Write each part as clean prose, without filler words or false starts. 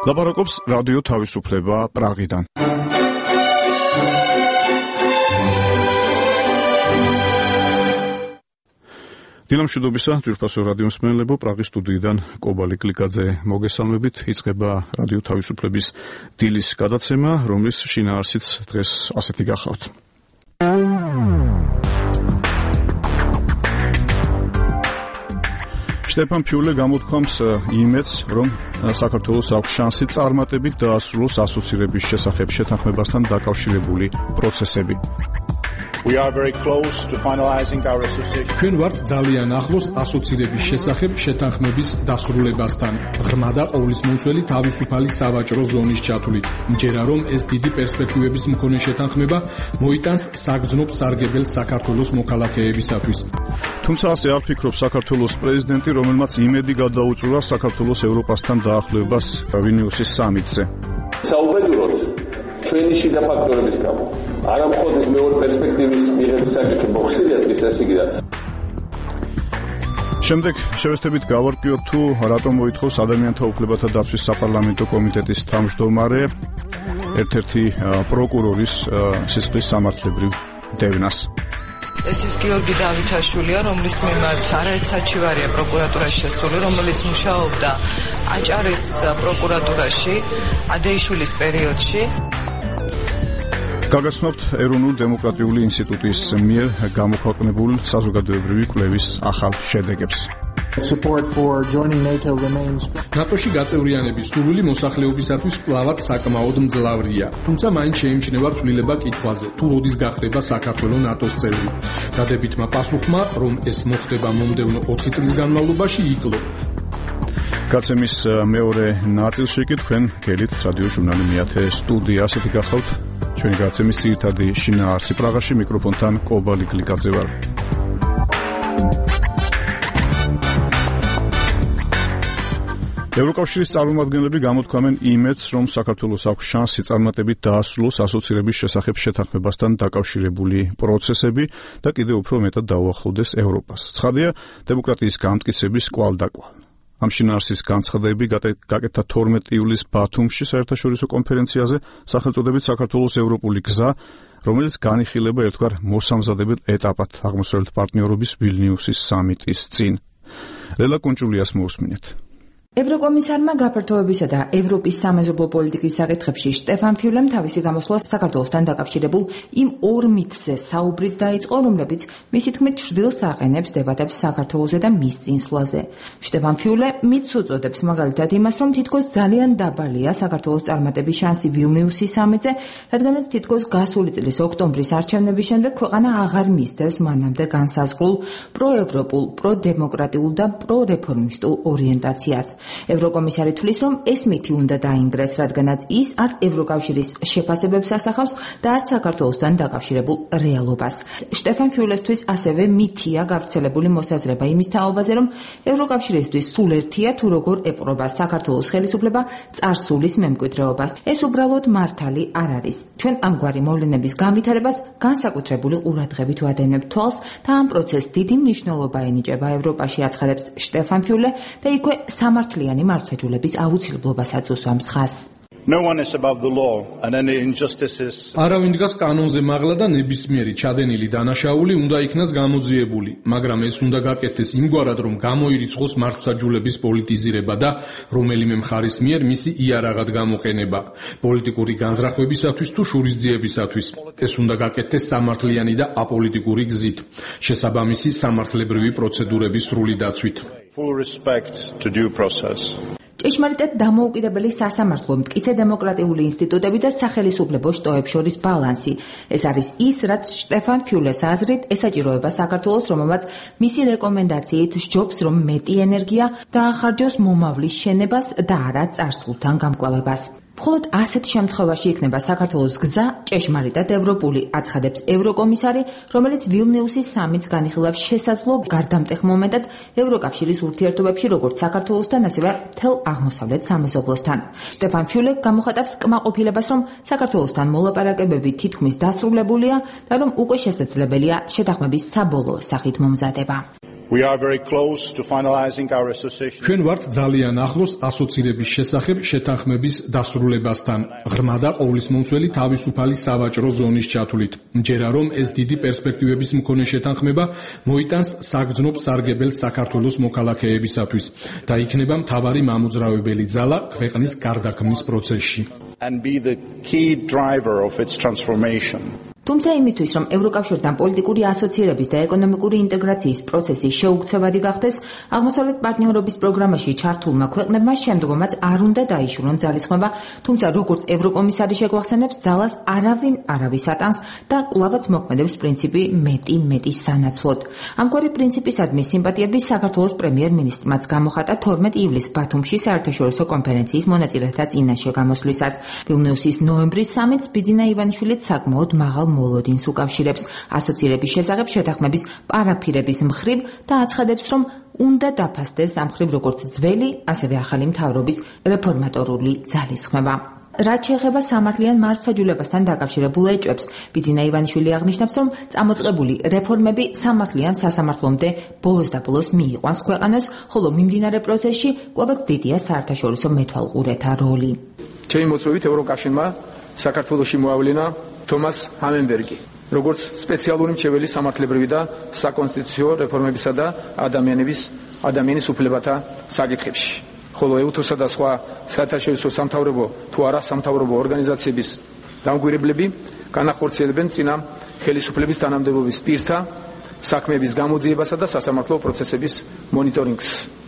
ლაპარაკობს რადიო თავისუფლება პრაღიდან. დილამშვიდობისა, ძვირფასო რადიო მსმენელებო, პრაღის სტუდიიდან კობალი კლიკაძე მოგესალმებით. იწყება რადიო თავისუფლების დილის გადაცემა, რომლის შინაარსიც დღეს ასეთი გახავთ. შტეფან ფიულე გამოთქვამს იმედს, რომ საქართველოს აქვს შანსი წარმატებით დაასრულოს ასოცირების შესახებ შეთანხმებასთან დაკავშირებული პროცესები. We are very close to finalizing our association. ჩვენ ვართ ძალიან ახლოს ასოცირების შესახებ შეთანხმების დასრულებასთან. ღრმა და ყოვლისმომცველი თავისუფალი სავაჭრო ზონის ჩათვლით. მჯერა რომ ეს დიდი პერსპექტივების მქონე შეთანხმება მოიტანს საგრძნობ სარგებელს საქართველოს მოქალაქეებისათვის. თუმცა ასე არ ფიქრობს საქართველოს პრეზიდენტი, რომელმაც იმედი გადაუჭრა საქართველოს ევროპასთან დაახლოებას ვილნიუსის სამიტზე. საუბედუროთ ჩვენი შიდა ფაქტორების გამო არა მხოლოდ ეს მეორე პერსპექტივის მიღების საკითხი მოხსნიათ ის ასე იგი და შემდეგ შევესწრებით გავარკვიოთ თუ რატომ მოითხოვს ადამიანთა უფლებათა დაცვის საპარლამენტო კომიტეტის თავმჯდომარე ერთ-ერთი პროკურორის სისხლის სამართლებრივ დევნას. ეს ის გიორგი დავითაშვილია, რომლის მიმართ არაერთ საჩივარია პროკურატურაში შესული, რომელიც მუშაობდა აჭარის პროკურატურაში ადეიშვილის პერიოდში. გაგაცნობთ ეროვნულ დემოკრატიული ინსტიტუტის მიერ გამოქვეყნებულ საზოგადოებრივი კვლევის ახალ შედეგებს. Support for joining NATO remains. ნატოში გაწევრიანების სურვილი მოსახლეობისათვის კვლავად საკმაოდ მძლავრია, თუმცა მაინც შეიმჩნევა ცვლილება კითხვაზე, თუ როდის გახდება საქართველო ნატოს წევრი. დადებითმა პასუხმა, რომ ეს მოხდება მომდევნო 4 წლის განმავლობაში, იკლო. გაცემის მეორე ნაწილში კი თქვენ გელით რადიო ჟურნალი მეათე სტუდია ასეთი გახავთ. ჩვენი გაცემის ძირითადი შინაარსი პრაღაში, მიკროფონთან კობალი კლიკაძე ვარ. ევროკავშირის წარმომადგენლები გამოთქვამენ იმედს, რომ საქართველოს აქვს შანსი წარმატებით დაასრულოს ასოცირების შესახებ შეთანხმებასთან დაკავშირებული პროცესები და კიდევ უფრო მეტად დაუახლოვდეს ევროპას. ცხადია, დემოკრატიის გამტკიცების კვალდაკვალ. ამ შინაარსის განცხადები გაკეთდა 12 ივლისს ბათუმში საერთაშორისო კონფერენციაზე სახელწოდებით საქართველოს ევროპული გზა, რომელიც განიხილება ერთგვარ მოსამზადებელ ეტაპად აღმოსავლეთ პარტნიორობის ვილნიუსის სამიტის წინ. ლელა კუნჭულიას მოусმინეთ. ევროკომისარმა გაფართოებისა და ევროპის სამეზობლო პოლიტიკის საკითხებში შტეფან ფიულემ თავისი გამოსვლა საქართველოსთან დაკავშირებულ იმ ორ მითზე საუბრით დაიწყო, რომლებიც მისი თქმით ჩრდილს აყენებს დებატებს საქართველოზე და მის წინსვლაზე. შტეფან ფიულე მითს უწოდებს მაგალითად იმას, რომ თითქოს ძალიან დაბალია საქართველოს წარმატების შანსი ვილნიუსის სამიტზე, რადგანაც თითქოს გასული წლის ოქტომბრის არჩევნების შემდეგ ქვეყანა აღარ მისდევს მანამდე განსაზღვრულ პროევროპულ, პროდემოკრატიულ და პრორეფორმისტულ ორიენტაციას. ევროკომისარი თვლის, რომ ეს მითი უნდა დაინგრეს, რადგანაც ის არც ევროკავშირის შეფასებებს ასახავს და არც საქართველოსთან დაკავშირებულ რეალობას. შტეფან ფიულესთვის ასევე მითია გავრცელებული მოსაზრება იმის თაობაზე, რომ ევროკავშირისთვის სულ ერთია თუ როგორ ეპყრობა საქართველოს ხელისუფლება წარსულის მემკვიდრეობას. ეს უბრალოდ მართალი არ არის. ჩვენ ამგვარი მოვლენების განვითარებას განსაკუთრებული ყურადღებით ვადევნებთ თვალს და ამ პროცესს დიდი მნიშვნელობა ენიჭება ევროპაში, აცხადებს შტეფან ფიულე და იქვე სამართლიანი მართლმსაჯულების აუცილებლობასაც უსვამს ხაზს. No one is above the law and any injustices. არავინ დგას კანონზე მაღლა და ნებისმიერი ჩადენილი დანაშაული უნდა იქნას გამოძიებული, მაგრამ ეს უნდა გაკეთდეს იმგვარად, რომ გამოირიცხოს მართლმსაჯულების პოლიტიზირება და რომელიმე მხარის მიერ მისი იარაღად გამოყენება, პოლიტიკური განზრახვებისათვის თუ შურისძიებისათვის. ეს უნდა გაკეთდეს სამართლიანი და აპოლიტიკური გზით, შესაბამისი სამართლებრივი პროცედურების სრული დაცვით. Full respect to due process. ჭეშმარიტად დამოუკიდებელი სასამართლო, მტკიცე დემოკრატიული ინსტიტუტები და სახელისუფლებო შტოებს შორის ბალანსი. ეს არის ის, რაც შტეფან ფიულეს აზრით ესაჭიროება საქართველოს, რომელმაც მისი რეკომენდაციით სჯობს, რომ მეტი ენერგია დაახარჯოს მომავლის შენებას და არა წარსულთან გამკლავებას. მხოლოდ ასეთ შემთხვევაში იქნება საქართველოს გზა ჭეშმარიტად ევროპული, აცხადებს ევროკომისარი, რომელიც ვილნიუსის სამიტს განიხილავს შესაძლო გარდამტეხ მომენტად ევროკავშირის ურთიერთობებში როგორც საქართველოსთან, ასევე მთელ აღმოსავლეთ სამეზობლოსთან. შტეფან ფიულე გამოხატავს კმაყოფილებას, რომ საქართველოსთან მოლაპარაკებები თითქმის დასრულებულია და რომ უკვე შესაძლებელია შეთანხმების საბოლოო სახით მომზადება. We are very close to finalizing our association. ჩვენ ვართ ძალიან ახლოს ასოცირების შესახებ შეთანხმების დასრულებასთან. ღრმა და ყოვლისმომცველი თავისუფალი სავაჭრო ზონის ჩათვლით. მჯერა რომ ეს დიდი პერსპექტივების მქონე შეთანხმება მოიტანს საგრძნობ სარგებელს საქართველოს მოქალაქეებისათვის და იქნება მთავარი მამოძრავებელი ძალა ქვეყნის გარდაქმნის პროცესში. And be the key driver of its transformation. თუმცა იმისთვის, რომ ევროკავშირთან პოლიტიკური ასოცირების და ეკონომიკური ინტეგრაციის პროცესი შეუქცევადი გახდეს, აღმოსავლეთ პარტნიორობის პროგრამაში ჩართულმა ქვეყნებმა შემდგომაც არ უნდა დაიშურონ ძალისხმევა, თუმცა როგორც ევროკომისარი შეგვახსენებს, ძალას არავინ არავის ატანს და კვლავაც მოქმედებს პრინციპი მეტი სანაცვლოდ. ამგვარი პრინციპისადმი სიმპათიები საქართველოს პრემიერ-მინისტრმაც გამოხატა 12 ივლისს ბათუმში საერთაშორისო კონფერენციის მონაწილეთა წინაშე გამოსვლისას. ვილნიუსის ნოემბრის სამიტს ბიძინა ივანიშვილიც საკმაოდ მაღალ მოლოდინს უკავშირებს ასოცირების შესახებ შეთანხმების პარაფირების მხრივ და აცხადებს, რომ უნდა დაფასდეს ამ მხრივ როგორც ძველი, ასევე ახალი მთავრობის რეფორმატორული ძალისხმევა. რაც შეეხება სამართლიან მართლმსაჯულებასთან დაკავშირებულ ეჭვებს, ბიძინა ივანიშვილი აღნიშნავს, რომ წამოწყებული რეფორმები სამართლიან სასამართლომდე ბოლოს და ბოლოს მიიყვანს ქვეყანას, ხოლო მიმდინარე პროცესში კვლავაც დიდია საერთაშორისო მეთვალყურეთა როლი. ჩემი მოწვევით ევროკავშირმა საქართველოში მოავლინა თომას ჰამენბერგი, როგორც სპეციალური მრჩეველი სამართლებრივი და საკონსტიტუციო რეფორმებისა და ადამიანის უფლებათა საკითხებში. ხოლო ეუთოსა და სხვა საერთაშორისო სამთავრობო თუ არასამთავრობო ორგანიზაციების დამკვირვებლები განახორციელებენ წინა ხელისუფლების თანამდებობის პირთა საქმეების გამოძიებასა და სასამართლო პროცესების მონიტორინგს,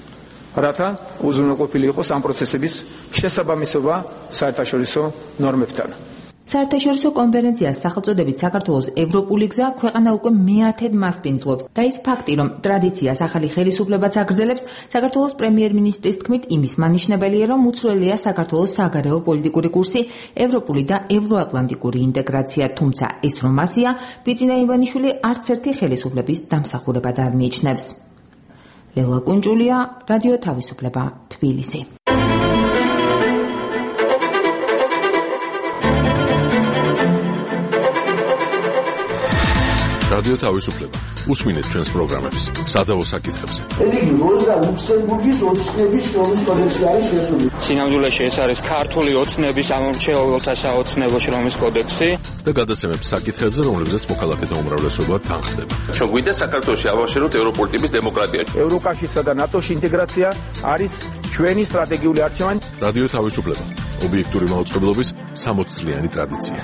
რათა უზრუნველყოფილი იყოს ამ პროცესების შესაბამისობა საერთაშორისო ნორმებთან. საერთაშორისო კონფერენციას სახელწოდებით საქართველოს ევროპული გზა ქვეყანა უკვე მე-10-ად მასპინძლობს და ის ფაქტი, რომ ტრადიციას ახალი ხელისუფლებაც აგრძელებს, საქართველოს პრემიერ-მინისტრის თქმით იმის მანიშნებელია, რომ უცვლელია საქართველოს საგარეო პოლიტიკური კურსი, ევროპული და ევროატლანტიკური ინტეგრაცია, თუმცა ეს რომ ასია, ბიძინა ივანიშვილი არც ერთი ხელისუფლების დამსახურებად არ მიიჩნევს. ლელა კუნჯულია, რადიო თავისუფლება, თბილისი. რადიო თავისუფლება. უსმინეთ ჩვენს პროგრამებს სადავო საკითხებზე. ეს იგი როზა ლუქსემბურგის ოცნების შრომის კოდექსი არის შესული. სინამდვილეში ეს არის ქართული ოცნების ამომრჩეველთა საოცნებო შრომის კოდექსი და გადაცემებს საკითხებზე, რომლებზეც მოქალაქეთა უმრავლესობა თანხდება. ჩვენ გვინდა საქართველოში ავაშენოთ ევროპული ტიპის დემოკრატია. ევროკავშირსა და ნატოში ინტეგრაცია არის ჩვენი სტრატეგიული არჩევანი. რადიო თავისუფლება. ობიექტური მაუწყებლობის 60 წლიანი ტრადიცია.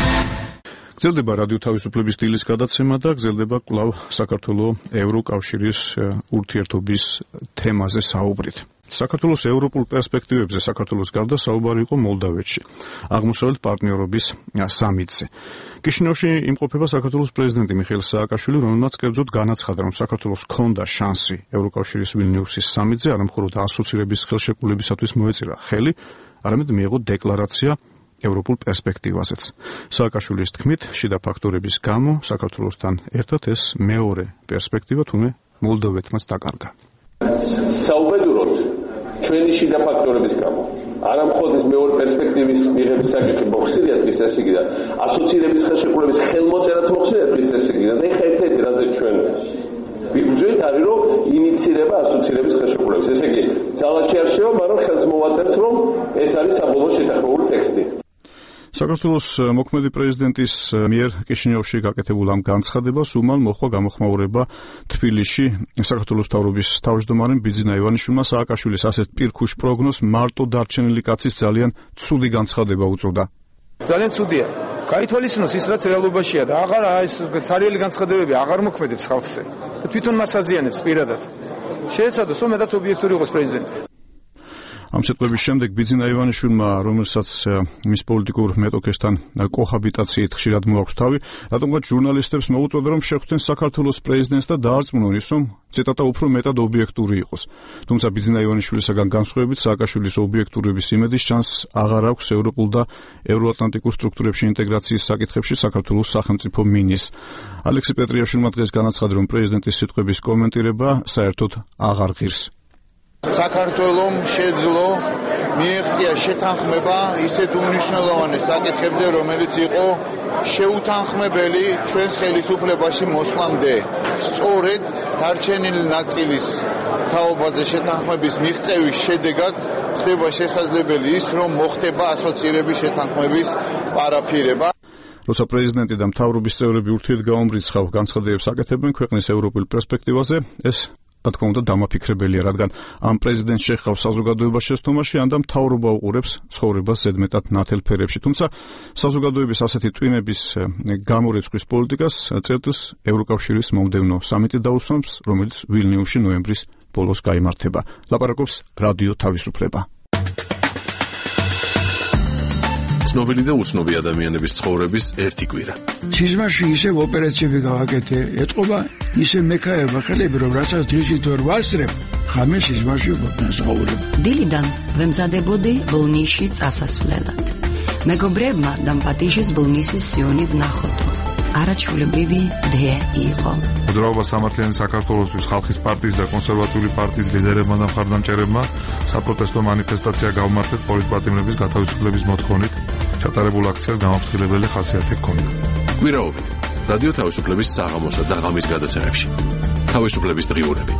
გრძელდება რადიო თავისუფლების სტილის გადაცემა და გრძელდება კვლავ საქართველოს ევროკავშირის ურთიერთობის თემაზე საუბრით. საქართველოს ევროპულ პერსპექტივებზე საქართველოს გარდა საუბარი იყო მოლდავეთში, აღმოსავლეთ პარტნიორობის სამიტზე. კიშინევში იმყოფება საქართველოს პრეზიდენტი მიხეილ სააკაშვილი, რომელმაც კერძოდ განაცხადა, რომ საქართველოს ჰქონდა შანსი ევროკავშირის ვილნიუსის სამიტზე არა მხოლოდ ასოცირების ხელშეკრულებისათვის მოეწირა ხელი, არამედ მიიღო დეკლარაცია ევროპულ პერსპექტივაზეც. სააკაშვილის თქმით, შიდა ფაქტორების გამო საქართველოსთან ერთად ეს მეორე პერსპექტივა თუნე მოლდოვეთმაც დაკარგა. საუბედუროდ ჩვენი შიდა ფაქტორების გამო არა მხოლოდ მეორე პერსპექტივის მიღების საკითხი მოხსნიათ ის ესე იგი და ასოცირების ხელშეკრულების ხელმოწერაც მოხსნიათ ის ესე იგი და ეხა ერთ-ერთი რაზე ჩვენ ვიბრძვით არის რომ ინიცირება ასოცირების ხელშეკრულების. ესე იგი ძალად შეარჩევა, მაგრამ ხელს მოვაწერთ რომ ეს არის საბოლოო შეთანხმებული ტექსტი. საქართველოს მოქმედი პრეზიდენტის მიერ კიშინევში გაკეთებულ ამ განცხადებას უმალ მოხდა გამოხმაურება თბილისში საქართველოს მთავრობის თავმჯდომარემ ბიძინა ივანიშვილმა სააკაშვილის ასეთ პირქუშ პროგნოზს მარტო დარჩენილი კაცის ძალიან ცუდი განცხადება უწოდა. ძალიან ცუდია. გაითვალისწინოს ის რაც რეალობაშია და აღარ ეს ცარიელი განცხადებები აღარ მოქმედებს ხალხზე და თვითონ მას აზიანებს პირადად. შეეცადოს რომ მეტად ობიექტური იყოს პრეზიდენტი. ამ სიტყვების შემდეგ ბიძინა ივანიშვილმა, რომელსაც მის პოლიტიკურ მეტოქესთან კოჰაბიტაციით ხშირად მოაქვს თავი, რატომღაც ჟურნალისტებს მოუწოდა, რომ შეხვდნენ საქართველოს პრეზიდენტს და დაარწმუნონ ის, რომ ციტატა უფრო მეტად ობიექტური იყოს. თუმცა ბიძინა ივანიშვილისაგან განსხვავებით, სააკაშვილის ობიექტურობის იმედის ჩანს აღარ აქვს ევროპულ და ევროატლანტიკურ სტრუქტურებში ინტეგრაციის საკითხებში საქართველოს სახელმწიფო მინისტრს. ალექსი პეტრიაშვილმა დღეს განაცხადა, რომ პრეზიდენტის სიტყვების კომენტირება საერთოდ აღარ ღირს. საქართველომ შეძლო მიეღწია შეთანხმება ისეთ უმნიშვნელოვანეს საკითხებზე, რომელიც იყო შეუთანხმებელი ჩვენს ხელისუფლებაში მოსვლამდე. სწორედ დარჩენილი ნაწილის თაობაზე შეთანხმების მიღწევის შედეგად ხდება შესაძლებელი ის, რომ მოხდება ასოცირების შეთანხმების პარაფირება. როცა პრეზიდენტი და მთავრობის წევრები ურთიერთგამომრიცხავ განცხადებებს აკეთებენ ქვეყნის ევროპულ პერსპექტივაზე, ეს რა თქმა უნდა დამაფიქრებელია, რადგან ამ პრეზიდენტს შეჰყავს საზოგადოება შეცდომაში, ან და მთავრობა უყურებს ცხოვრებას ზედმეტად ნათელ ფერებში. თუმცა საზოგადოების ასეთი ტვინების გამორიცხვის პოლიტიკას წერტილს ევროკავშირის მომდევნო სამიტი დაუსვამს, რომელიც ვილნიუსში ნოემბრის ბოლოს გაიმართება. ლაპარაკობს რადიო თავისუფლება. ცნობილი და უცნობი ადამიანების ცხოვრების ერთი კვირა. სიზმარში ისევ ოპერაციები გავაკეთე, ეთყობა ისე მექაება ხელები, რომ რასაც დღისით ვერ ვასწრებ, ხამე სიზმარში ვაცხოვრებ. დილიდან ვემზადებოდი ბოლნისში წასასვლელად. მეგობრებმა დამპატიჟეს ბოლნისის სიონი ვნახოთო. არაჩვეულებრივი დე იყო. მოძრაობა სამართლიანი საქართველოსთვის ხალხის პარტიის და კონსერვატიული პარტიის ლიდერებმა და მხარდამჭერებმა საპროტესტო მანიფესტაცია გავმართეთ პოლიტპატიმრების გათავისუფლების მოთხოვნით. ჩატარებულ აქციას გამაფრთხილებელი ხასიათი ჰქონდა. კვირაობით რადიო თავისუფლების საღამოსა და ღამის გადაცემებში. თავისუფლების დღიურები.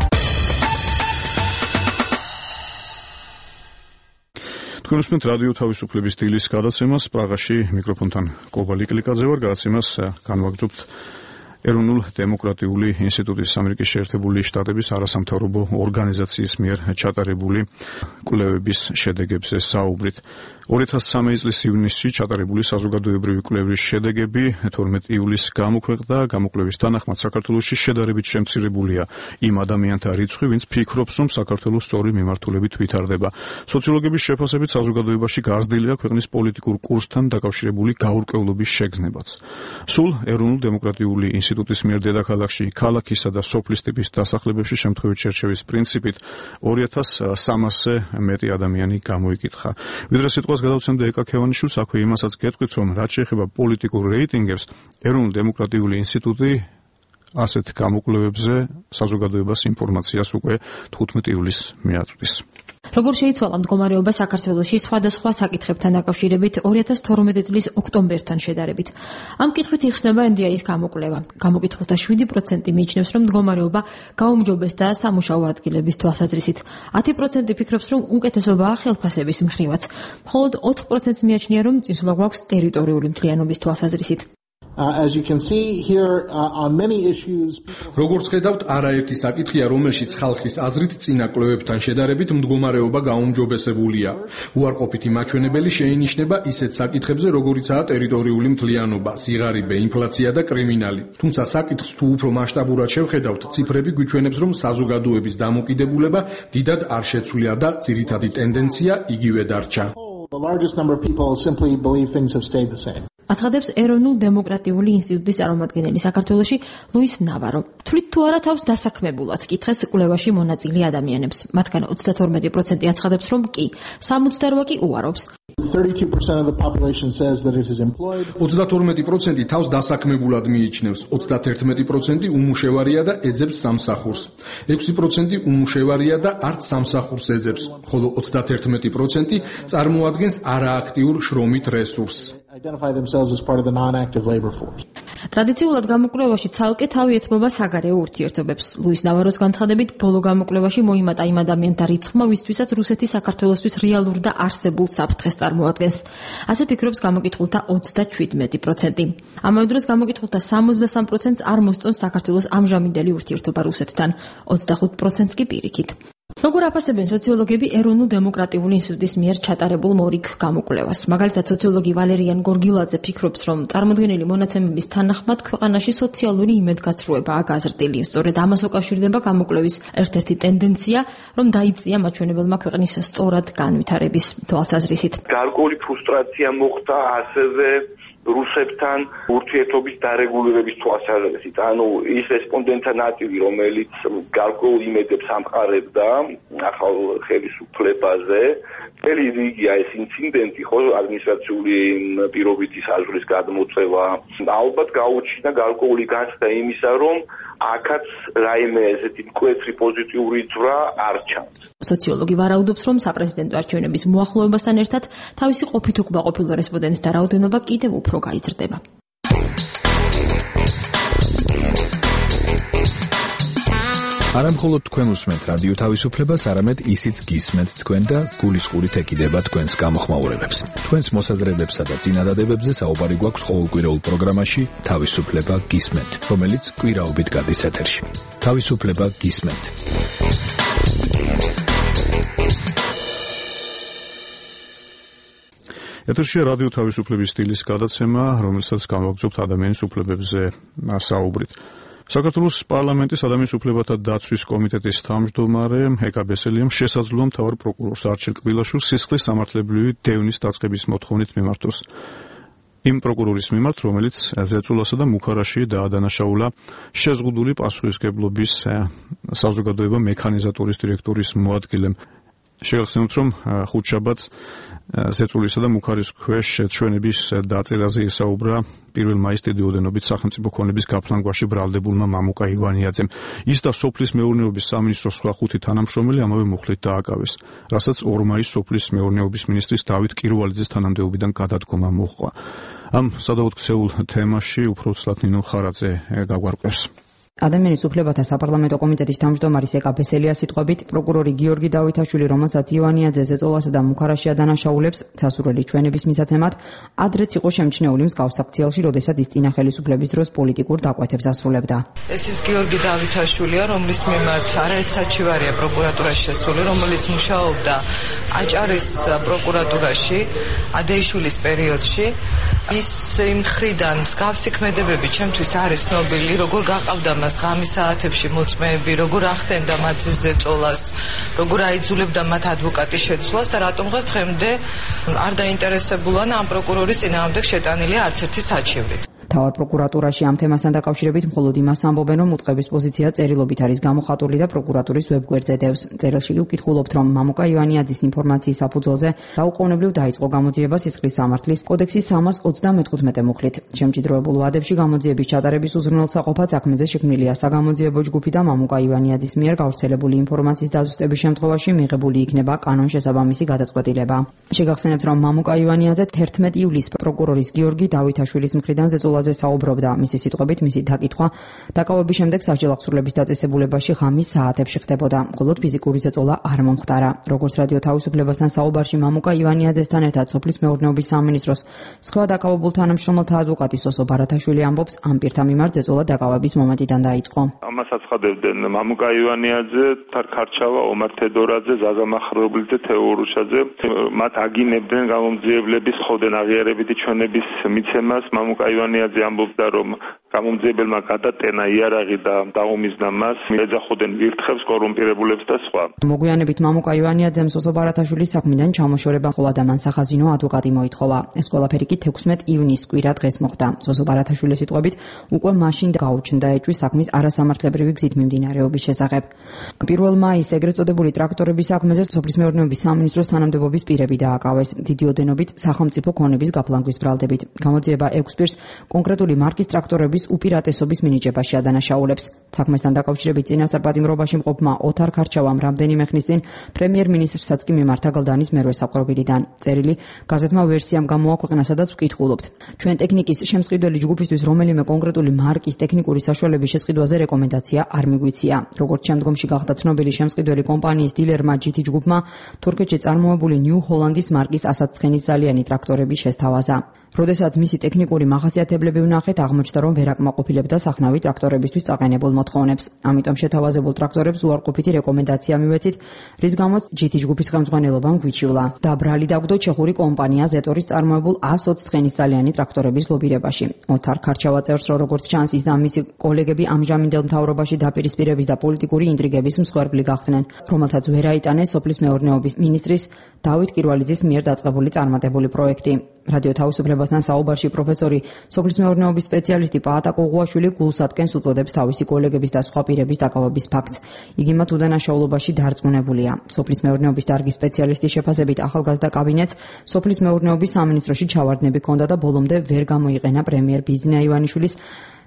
თქვენ უსმენთ რადიო თავისუფლების დილის გადაცემას. პრაღაში მიკროფონთან კობალი კლიკაძე ვარ. გადაცემას განვაგრძობთ ეროვნულ დემოკრატიული ინსტიტუტის ამერიკის შეერთებული შტატების არასამთავრობო ორგანიზაციის მიერ ჩატარებული კვლევების შედეგებზე საუბრით. 2013 წლის ივნისში ჩატარებული საზოგადოებრივი კვლევის შედეგები 12 ივლისს გამოქვეყნდა. გამოკვლევის თანახმად საქართველოში შედარებით შემცირებულია იმ ადამიანთა რიცხვი, ვინც ფიქრობს, რომ საქართველოს სწორი მიმართულებით ვითარდება. სოციოლოგების შეფასებით საზოგადოებაში გაზრდილია ქვეყნის პოლიტიკურ კურსთან დაკავშირებული გაურკვევლობის შეგრძნებაც. სულ ეროვნულ დემოკრატიული ინსტიტუტის მიერ დედაქალაქში ქალაქისა და სოფლის ტიპის დასახლებებში შემთხვევით შერჩევის პრინციპით 2300-ზე მეტი ადამიანი გამოიკითხა. ვიდრე სიტყვას გადავცემდა ეკა ქევანიშვილს, აქვე იმასაც გეტყვით, რომ რაც შეეხება პოლიტიკურ რეიტინგებს, ეროვნულ დემოკრატიული ინსტიტუტი ასეთ გამოკვლევებზე საზოგადოებას ინფორმაციას უკვე 15 ივლისს მიაწვდის. როგორ შეიცვალა მდგომარეობა საქართველოში სხვადასხვა საკითხებთან დაკავშირებით 2012 წლის ოქტომბერთან შედარებით? ამ კითხვით იხსნება NDI-ის გამოკვლევა. გამოკითხულთა 7% მიიჩნევს, რომ მდგომარეობა გაუმჯობესდა სამუშაო ადგილების თვალსაზრისით. 10% ფიქრობს, რომ უკეთესობაა ხელფასების მხრივაც. მხოლოდ 4%-ს მიაჩნია, რომ წინსვლა გვაქვს ტერიტორიული მთლიანობის თვალსაზრისით. As you can see here on many issues. როგორც ხედავთ, არაერთი საკითხია, რომელშიც ხალხის აზრით წინა კვლევებთან შედარებით მდგომარეობა გაუმჯობესებულია. უარყოფითი მაჩვენებელი შეინიშნება ისეთ საკითხებზე, როგორიცაა ტერიტორიული მთლიანობა, სიღარიბე, ინფლაცია და კრიმინალი. თუმცა საკითხს თუ უფრო მასშტაბურად შევხედავთ, ციფრები გვიჩვენებს, რომ საზოგადოების დამოკიდებულება დიდად არ შეცვლია და ძირითადი ტენდენცია იგივე დარჩა. The largest number of people simply believe things have stayed the same. აცხადებს ეროვნულ დემოკრატიული ინსტიტუტის წარმომადგენელი საქართველოში ლუის ნავარო. თვლით თუ არა თავს დასაქმებულად კითხეს კვლევაში მონაწილე ადამიანებს. მათგან 32% აცხადებს, რომ კი, 68% კი უარობს. 32% of the population says that it is employed. 32% თავს დასაქმებულად მიიჩნევს, 31% უმუშევარია და ეძებს სამსახურს. 6% უმუშევარია და არც სამსახურს ეძებს, ხოლო 31% წარმოადგენს არააქტიურ შრომით რესურსს. Identify themselves as part of the non-active labor force. ტრადიციულად გამოკვლევაში ცალკე თავი ეთმობა საგარეო ურთიერთობებს. ლუის ნავაროს განცხადებით, ბოლო გამოკვლევაში მოიმატა იმ ადამიანთა რიცხვმა, ვისთვისაც რუსეთი საქართველოსთვის რეალურ და არსებულ საფრთხეს წარმოადგენს. ასე ფიქრობს გამოკითხულთა 37%. ამავე დროს გამოკითხულთა 63%-ს არ მოსწონს საქართველოს ამჟამინდელი ურთიერთობა რუსეთთან, 25%-ს კი პირიქით. როგორ აფასებენ სოციოლოგები ეროვნულ დემოკრატიული ინსტიტუტის მიერ ჩატარებულ მორიგ გამოკვლევას? მაგალითად, სოციოლოგი ვალერიან გორგილაძე ფიქრობს, რომ წარმოდგენილი მონაცემების თანახმად ქვეყანაში სოციალური იმედგაცრუებაა გაზრდილი. სწორედ ამას უკავშირდება გამოკვლევის ერთ-ერთი ტენდენცია, რომ დაიწია მაჩვენებელმა ქვეყნის სწორად განვითარების თვალსაზრისით. გარკვეული ფრუსტრაცია მოხდა ასევე რუსებთან ურთიერთობის დარეგულირების თვალსაზრისით. ანუ ის რესპონდენტთა ნაწილი, რომელიც გარკვეულ იმედებს ამყარებდა ახალ ხელისუფლებაზე, წელი რიგია ეს ინციდენტი, ხო, ადმინისტრაციული პირობითი საზღვრის გადმოწევა, ალბათ გაუჩინა გარკვეული განცდა იმისა, რომ აქაც რაიმე ესეთი მკვეთრი პოზიტიური ძვრა არ ჩანს. სოციოლოგი ვარაუდობს, რომ საპრეზიდენტო არჩევნების მოახლოებასთან ერთად თავისი ყოფით უკმაყოფილ რესპონდენტთა რაოდენობა კიდევ უფრო გაიზრდება. არა მხოლოდ თქვენ უსმენთ რადიო თავისუფლებას, არამედ ისიც გისმენთ თქვენ და გულისყურით ეკიდება თქვენს გამოხმაურებებს. თქვენს მოსაზრებებსა და წინადადებებზე საუბარი გვაქვს ყოველკვირეულ პროგრამაში თავისუფლება გისმენთ, რომელიც კვირაობით გადის ეთერში. თავისუფლება გისმენთ. ეთერშია რადიო თავისუფლების სტილის გადაცემა, რომელსაც გამოვაგზავნებთ ადამიანის უფლებებზე საუბრით. საქართველოს პარლამენტის ადამიანის უფლებათა დაცვის კომიტეტის თავმჯდომარე ეკა ბესელიამ შესაძლოა მთავარ პროკურორს არჩილ კბილაშვილს სისხლის სამართლებრივი დევნის დაწყების მოთხოვნით მიმართოს. იმ პროკურორის მიმართ, რომელიც ზეწოლასა და მუხარაში დაადანაშაულა შეზღუდული პასუხისმგებლობის საზოგადოება მექანიზატორის დირექტორის მოადგილემ. შეგახსენებთ, რომ ხუთშაბათს ზეწოლისა და მუხარის ქვეშ ჩვენების დაწერაზე ისაუბრა 1 მაის დიდოდენობით სახელმწიფო ქონების გაფლანგვაში ბრალდებულმა მამუკა ივანიაძემ. ის და სოფლის მეურნეობის სამინისტროს სხვა 5 თანამშრომელი ამავე მუხლით დააკავეს, რასაც 2 მაისს სოფლის მეურნეობის მინისტრის დავით კიროვალიძის თანამდებობიდან გადადგომა მოჰყვა. ამ სადაუთხსეულ თემაში უფრო ცლად ნინო ხარაძე გაგვარკვევს. ადამიანის უფლებათა საპარლამენტო კომიტეტის თავმჯდომარის ეკა ბესელიას სიტყვებით, პროკურორი გიორგი დავითაშვილი, რომელსაც ივანიაძე ზეწოლასა და მუხარაში ადანაშაულებს სასურველი ჩვენების მისაცემად, ადრეც იყო შემჩნეული მსგავს აქციალში, როდესაც ის წინა ხელისუფლების დროს პოლიტიკურ დაკვეთებს ასრულებდა. ეს ის გიორგი დავითაშვილია, რომლის მიმართ არაერთ საჩივარია პროკურატურაში შესული, რომელიც მუშაობდა აჭარის პროკურატურაში ადეიშვილის პერიოდში. ის იმ მხრიდან მსგავსი ქმედებები ჩემთვის არის ცნობილი, როგორ გაყავდა მას ღამის საათებში მოწმეები, როგორ ახდენდა მათზე ზეწოლას, როგორ აიძულებდა მათ ადვოკატის შეცვლას და რატომღაც დღემდე არ დაინტერესებულან ამ პროკურორის წინააღმდეგ შეტანილი არც ერთი საჩივრი. თავარ პროკურატურაში ამ თემასთან დაკავშირებით მხოლოდ იმას ამბობენ, რომ უწყების პოზიცია წერილობით არის გამოხატული და პროკურატურის ვებგვერდზე დევს. წერილში ვკითხულობთ, რომ მამუკა ივანიაძის ინფორმაციის საფუძველზე დაუყოვნებლივ დაიწყო გამოძიება სისხლის სამართლის კოდექსის 335 მუხლით. შემჭიდროებულ ვადებში გამოძიების ჩატარების უზრუნველსაყოფად საქმეზე შექმნილია საგამოძიებო ჯგუფი და მამუკა ივანიაძის მიერ გავრცელებული ინფორმაციის დაზუსტების შემთხვევაში მიღებული იქნება კანონშესაბამისი გადაწყვეტილება. შეგახსენებთ, რომ მამუკა ივანიაძე 11 ივლისს პროკურორის გიორგი დავითაშვილის მხრიდან ზეწოლას საუბრობდა. მისი სიტყვებით, მისი დაკითხვა დაკავების შემდეგ სასჯელ აღსრულების დაწესებულებაში ღამის საათებში ხდებოდა, მხოლოდ ფიზიკური ზეწოლა არ მომხდარა. როგორც რადიო თავისუფლებასთან საუბარში მამუკა ივანიაძესთან ერთად სოფლის მეურნეობის სამინისტროს სხვა დაკავებულ თანამშრომელთა ადვოკატი სოსო ბარათაშვილი ამბობს, ამ პირთა მიმართ ზეწოლა დაკავების მომენტიდან დაიწყო. ამას აცხადებდნენ მამუკა ივანიაძე, თარქარჩავა, ომარ თედორაძე, ზაზა მახრობილი და თეო ურუშაძე. მათ აგინებდნენ გამომძიებლების ხოდენ აღიარებითი ჩვენების მიცემას. მამუკა ივანიაძე ამბობდა, რომ გამომძიებელმა გადატენა იარაღი და დაუმიზნა მას, ეძახოდნენ ვირთხებს, კორუმპირებულებს და სხვა. მოგვიანებით მამუკა ივანიაძემ სოსო ბარათაშვილის საქმიდან ჩამოშორება ჰყვა და მან სახაზინო ადვოკატი მოითხოვა. ეს ყველაფერი კი 16 ივნისს კვირა დღეს მოხდა. სოსო ბარათაშვილის სიტყვებით, უკვე მაშინ გაუჩნდა ეჭვი საქმის არასამართლებრივი გზით მიმდინარეობის შესახებ. 1 მაისს ეგრეთ წოდებული ტრაქტორების საქმეზე სოფლის მეურნეობის სამინისტროს თანამდებობის პირები დააკავეს. დიდი ოდენობით სახელმწიფო ქონების გაფლანგვის ბრალდებით. გამოძიება 6 პირს კონკრეტული მარკის ტრაქტორების უპირატესობის მინიჭებაში ადანაშაულებს. საქმესთან დაკავშირებით წინასწარ პატიმრობაში მყოფმა ოთარ ქარჩავამ რამდენიმე ხნის წინ პრემიერ-მინისტრსაც კი მიმართა გალდანის მერვე საპყრობილიდან. წერილი გაზეთმა ვერსიამ გამოაქვეყნა, სადაც ვკითხულობთ. ჩვენ ტექნიკის შემსყიდველი ჯგუფისთვის რომელიმე კონკრეტული მარკის ტექნიკური საშუალების შესყიდვაზე რეკომენდაცია არ მიგვიცია. როგორც შემდგომში გახდა ცნობილი, შემსყიდველი კომპანიის დილერმა GT ჯგუფმა თურქეთში წარმოებული ნიუ ჰოლანდის მარკის 100 ცხენისძალიანი ტრაქტორები შესთავაზა. როდესაც მისი ტექნიკური მახასიათებლები ვნახეთ, აღმოჩნდა, რომ ვერ აკმაყოფილებდა სახნავი ტრაქტორებისთვის წაყენებულ მოთხოვნებს. ამიტომ შეთავაზებულ ტრაქტორებს უარყოფითი რეკომენდაცია მივეცით, რის გამოც GT ჯგუფის ხელმძღვანელობამ გვიჩივლა და ბრალი დაგვდო ჩეხური კომპანია ზეტორის წარმოებულ 120 ცხენისძალიანი ტრაქტორების ლობირებაში. ოთარ ქარჩავა წერს, რომ როგორც ჩანს, ის და მისი კოლეგები ამჟამინდელ მთავრობაში დაპირისპირების და პოლიტიკური ინტრიგების მსხვერპლი გახდნენ, რომელთაც ვერ აიტანეს სოფლის მეურნეობის მინისტრის დავით კიროვალიძის მიერ დაწყებული წარმატებული პროექტი. რადიო თავისუფლებასთან საუბარში პროფესორი, სოფლის მეურნეობის სპეციალისტი პაატა კოღუაშვილი გულსატკენს უწოდებს თავისი კოლეგების და სხვა პირების დაკავების ფაქტს. იგი მათ უდანაშაულობაში დარწმუნებულია. სოფლის მეურნეობის დარგის სპეციალისტის შეფასებით, ახალგაზრდა კაბინეტს სოფლის მეურნეობის სამინისტროში ჩავარდნები ჰქონდა და ბოლომდე ვერ გამოიყენა პრემიერ ბიძინა ივანიშვილის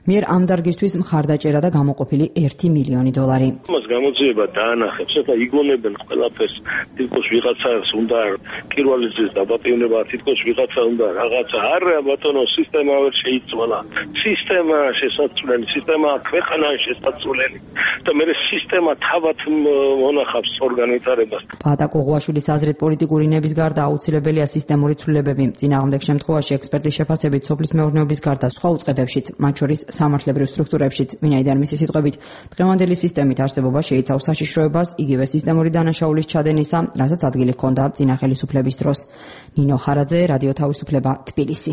მიერ ამ დარგისთვის მხარდაჭერა და გამოყოფილი $1 მილიონი. მას გამოძიება დაანახებს და იგონებენ ყველაფერს, თითქოს ვიღაცას უნდა კირვალიძის დაბატონება, თითქოს ვიღაცა უნდა რაღაცა. არა ბატონო, სისტემა ვერ შეიცვალა. სისტემა შესაძლებელი, სისტემა ქვეყანა შესაძლებელი და მე სისტემა თავად მონახავს ორგანიზებას. პაატა ყოღუაშვილის აზრით პოლიტიკური ნების გარდა აუცილებელია სისტემური ცვლილებები. წინააღმდეგ შემთხვევაში ექსპერტის შეფასებით სოფლის მეურნეობის გარდა სხვა უწყებებშიც, მათ შორის სამართლებრივ სტრუქტურებშიც, ვინაიდან მისი სიტყვებით დღევანდელი სისტემით არსებობა შეიცავს საშიშროებას იგივე სისტემური დანაშაულის ჩადენისა, რასაც ადგილი ჰქონდა წინა ხელისუფლების დროს. ნინო ხარაძე, რადიო თავისუფლება, თბილისი.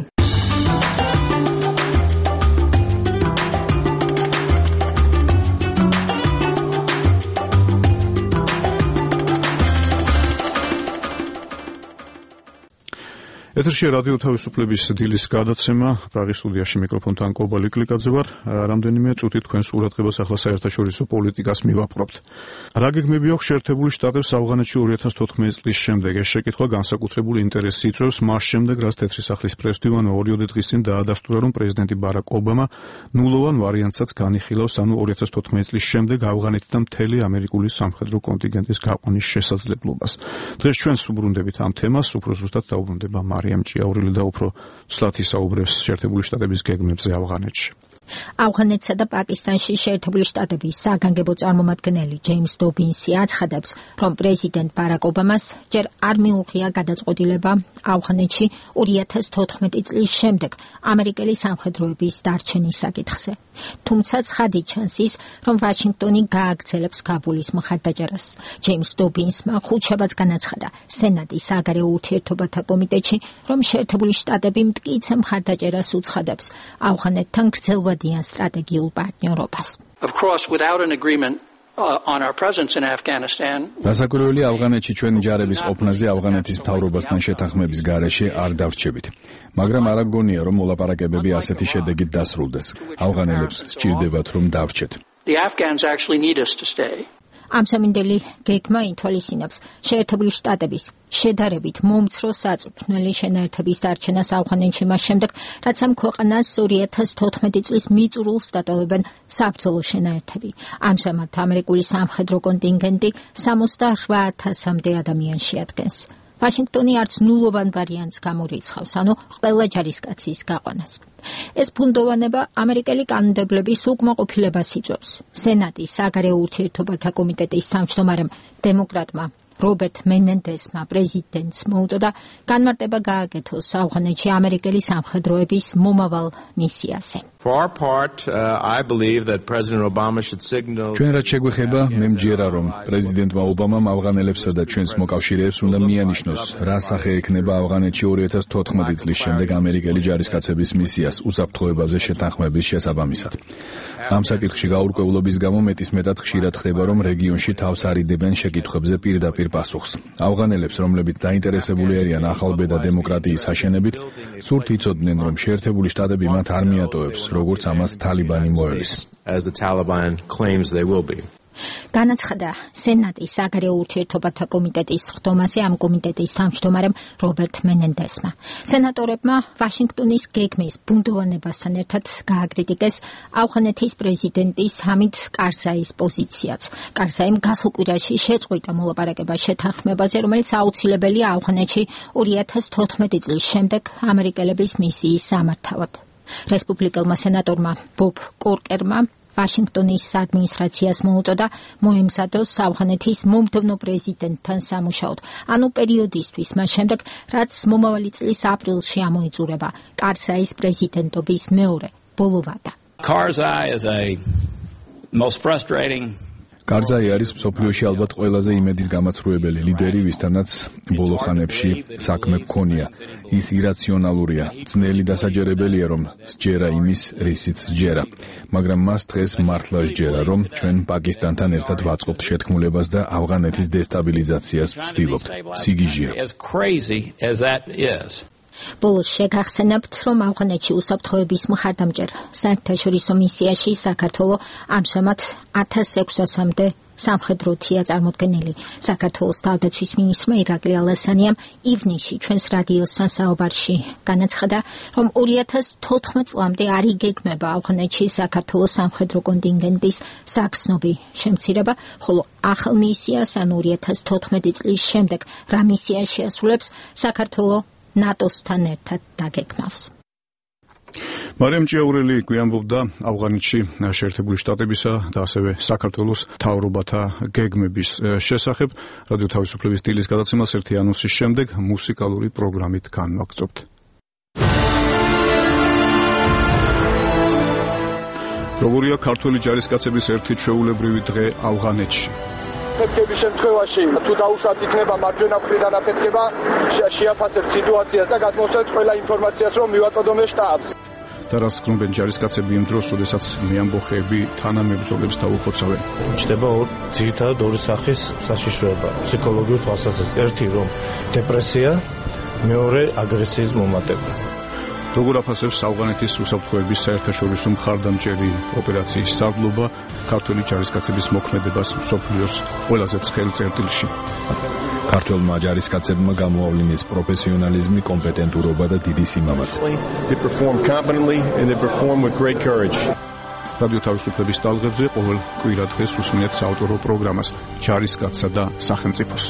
ეთერში რადიო თავისუფლების დილის გადაცემა, პრაღის სტუდიაში მიკროფონთან კობალი კლიკაძე ვარ. რამდენიმე წუთით თქვენს ყურადღებას ახლა საერთაშორისო პოლიტიკას მივაპყრობთ. რა გეგმები აქვს შეერთებული შტატებს ავღანეთში 2014 წლის შემდეგ? ეს შეკითხვა განსაკუთრებული ინტერესს იწვევს მას შემდეგ, რაც თეთრი სახლის პრესდივანმა 2 დღის წინ დაადასტურა, რომ პრეზიდენტი ბარაკ ობამა ნულოვან ვარიანტსაც განიხილავს, ანუ 2014 წლის შემდეგ ავღანეთიდან მთელი ამერიკული სამხედრო კონტინგენტის გაყვანის შესაძლებლობას. დღეს ჩვენს უბრუნდებით ამ თემას, უფრო ზუსტად დაუბრუნდება მარიამ ჭიაურელი და უფრო ცლად ისაუბრებს შეერთებული შტატების გეგმებზე ავღანეთში. ავღანეთსა და პაკისტანში შეერთებული შტატების საგანგებო წარმომადგენელი ჯეიმს დობინსი აცხადებს, რომ პრეზიდენტ ბარაკ ობამას ჯერ არ მიუღია გადაწყვეტილება ავღანეთში 2014 წლის შემდეგ ამერიკელი სამხედროების დარჩენის საკითხზე. თუმცა ცხადი ჩანს ის, რომ ვაშინგტონი გააგრძელებს კაბულის მხარდაჭერას. ჯეიმს დობინსმა ხუთშაბათს განაცხადა სენატის საგარეო ურთიერთობათა კომიტეტში, რომ შეერთებული შტატები მტკიცე მხარდაჭერას უცხადებს ავღანეთთან გრძელვადიან სტრატეგიულ პარტნიორობას. Of course, without an agreement on our presence in Afghanistan. Გასაკვირველი ავღანეთში ჩვენი ჯარების ყოფნაზე ავღანეთის მთავრობასთან შეთანხმების გარეშე არ დავრჩებით. მაგრამ არ აგონია, რომ მოლაპარაკებები ასეთი შედეგით დასრულდეს. ავღანელებს სჭირდებათ, რომ დავრჩეთ. The Afghans actually need us to stay. ამჟამინდელი გეგმა ითვალისწინებს შეერთებული შტატების შედარებით მომცრო საწვრთნელი შენაერთების დარჩენას ავღანეთში მას შემდეგ, რაც ამ ქვეყანას 2014 წლის მიწურულს დატოვებენ საბრძოლო შენაერთები. ამჟამად ამერიკული სამხედრო კონტინგენტი 68,000-მდე ადამიანს შეადგენს. ვაშინგტონი არც ნულოვან ვარიანტს გამორიცხავს, ანუ ყველა ჯარისკაცის გაყვანას. ეს ფუნდოვანება ამერიკელი კანონმდებლების უკმაყოფილებას იწვევს. სენატის საგარეო ურთიერთობათა კომიტეტის თავმჯდომარემ დემოკრატმა რობერტ მენენდესმა პრეზიდენტს მოუწოდა განმარტება გააკეთოს ავღანეთში ამერიკელი სამხედროების მომავალ მისიაზე. ჩვენ რაც შეგვეხება, მე მჯერა, რომ პრეზიდენტმა ობამამ ავღანელებსა და ჩვენს მოკავშირეებს უნდა მიანიშნოს, რა სახე ექნება ავღანეთში 2014 წლის შემდეგ ამერიკელი ჯარისკაცების მისიას უსაფრთხოებაზე შეთანხმების შესაბამისად. ამ საკითხში გაურკვევლობის გამო მეტისმეტად ხშირად ხდება, რომ რეგიონში თავს არიდებენ შეკითხვებზე პირდაპირ პასუხს. ავღანელებს, რომლებიც დაინტერესებული არიან ახალბედა დემოკრატიის აშენებით, სურთ იცოდნენ, რომ შეერთებული შტატები მათ არ მიატოვებს, როგორც ამას თალიბანი მოელის. განაცხადა სენატის საგარეო ურთიერთობათა კომიტეტის ხდომაზე ამ კომიტეტის თავმჯდომარემ რობერტ მენენდესმა. სენატორებმა ვაშინგტონის გეგმის ბუნდოვანებასთან ერთად გააკრიტიკეს ავღანეთის პრეზიდენტის ჰამიდ კარზაის პოზიციაც. კარზაიმ გასულ კვირაში შეწყვიტა მოლაპარაკება შეთანხმებაზე, რომელიც აუცილებელია ავღანეთში 2014 წლის შემდეგ ამერიკელების მისიის სამართავად. რესპუბლიკელმა სენატორმა ბობ კორკერმა ვაშინგტონის ადმინისტრაციას მოუწოდა მოემზადოს ავღანეთის მომდევნო პრეზიდენტთან სამუშაოდ, ანუ პერიოდისთვის მას შემდეგ, რაც მომავალი წლის აპრილში ამოიწურება კარზაის პრეზიდენტობის მეორე ბოლო ვადა. კარზაი არის მსოფლიოში ალბათ ყველაზე იმედის გამაცრუებელი ლიდერი, ვისთანაც ბოლო ხანებში საქმე გქონია. ის ირაციონალურია, ძნელი დასაჯერებელია, რომ სჯერა იმის, რისიც სჯერა. მაგრამ მას დღეს მართლა სჯერა, რომ ჩვენ პაკისტანთან ერთად ვაწყობთ შეთქმულებას და ავღანეთის დესტაბილიზაციას ვცდილობთ. სიგიჟია. ბოლოს შეგახსენებთ, რომ ავღანეთში უსაფრთხოების მხარდამჭერ საერთაშორისო მისიაში საქართველო ამჟამად 1600-მდე სამხედროთია წარმოდგენილი. საქართველოს თავდაცვის მინისტრმა ირაკლი ალასანიამ ივნისში ჩვენს რადიოსთან საუბარში განაცხადა, რომ 2014 წლამდე არ იგეგმება ავღანეთში საქართველოს სამხედრო კონტინგენტის საგრძნობი შემცირება, ხოლო ახალ მისიას ან 2014 წლის შემდეგ რა მისია შეასრულებს საქართველო ნატოსთან ერთად დაგეგმავს. მარიამ ჭიაურელი გვიამბობდა ავღანეთში შეერთებული შტატებისა და ასევე საქართველოს მთავრობათა გეგმების შესახებ. რადიო თავისუფლების დილის გადაცემას ერთი ანონსის შემდეგ მუსიკალური პროგრამით განვაგრძობთ. როგორია ქართველი ჯარისკაცების ერთი ჩვეულებრივი დღე ავღანეთში? ფეთქების შემთხვევაში თუ დაუშვათ იქნება მარჯვენა მხრიდან აფეთქება, შეაფასებთ სიტუაციას და გადმოსცემთ ყველა ინფორმაციას, რომ მივაწოდოთ შტაბს. და რას გქონდენ ჯარისკაცები იმ დროს, როდესაც მეამბოხეები თანამებრძოლებს დაუხოცავენ? ჩნდება ძირითადად ორი სახის საშიშროება ფსიქოლოგიურ თვალსაზრისით. ერთი რომ დეპრესია, მეორე აგრესიის მომატება. როგორ აფასებს ავღანეთის უსაფრთხოების საერთაშორისო მხარდამჭერი ოპერაციის სარდლობა ქართველი ჯარისკაცების მოქმედებას მსოფლიოს ყველაზე ცხელ წერტილში? ქართველმა ჯარისკაცებმა გამოავლინეს პროფესიონალიზმი, კომპეტენტურობა და დიდი სიმამაცე. რადიო თავისუფლების ტალღებზე ყოველ კვირა დღეს უსმენთ საავტორო პროგრამას ჯარისკაცსა და სახელმწიფოს.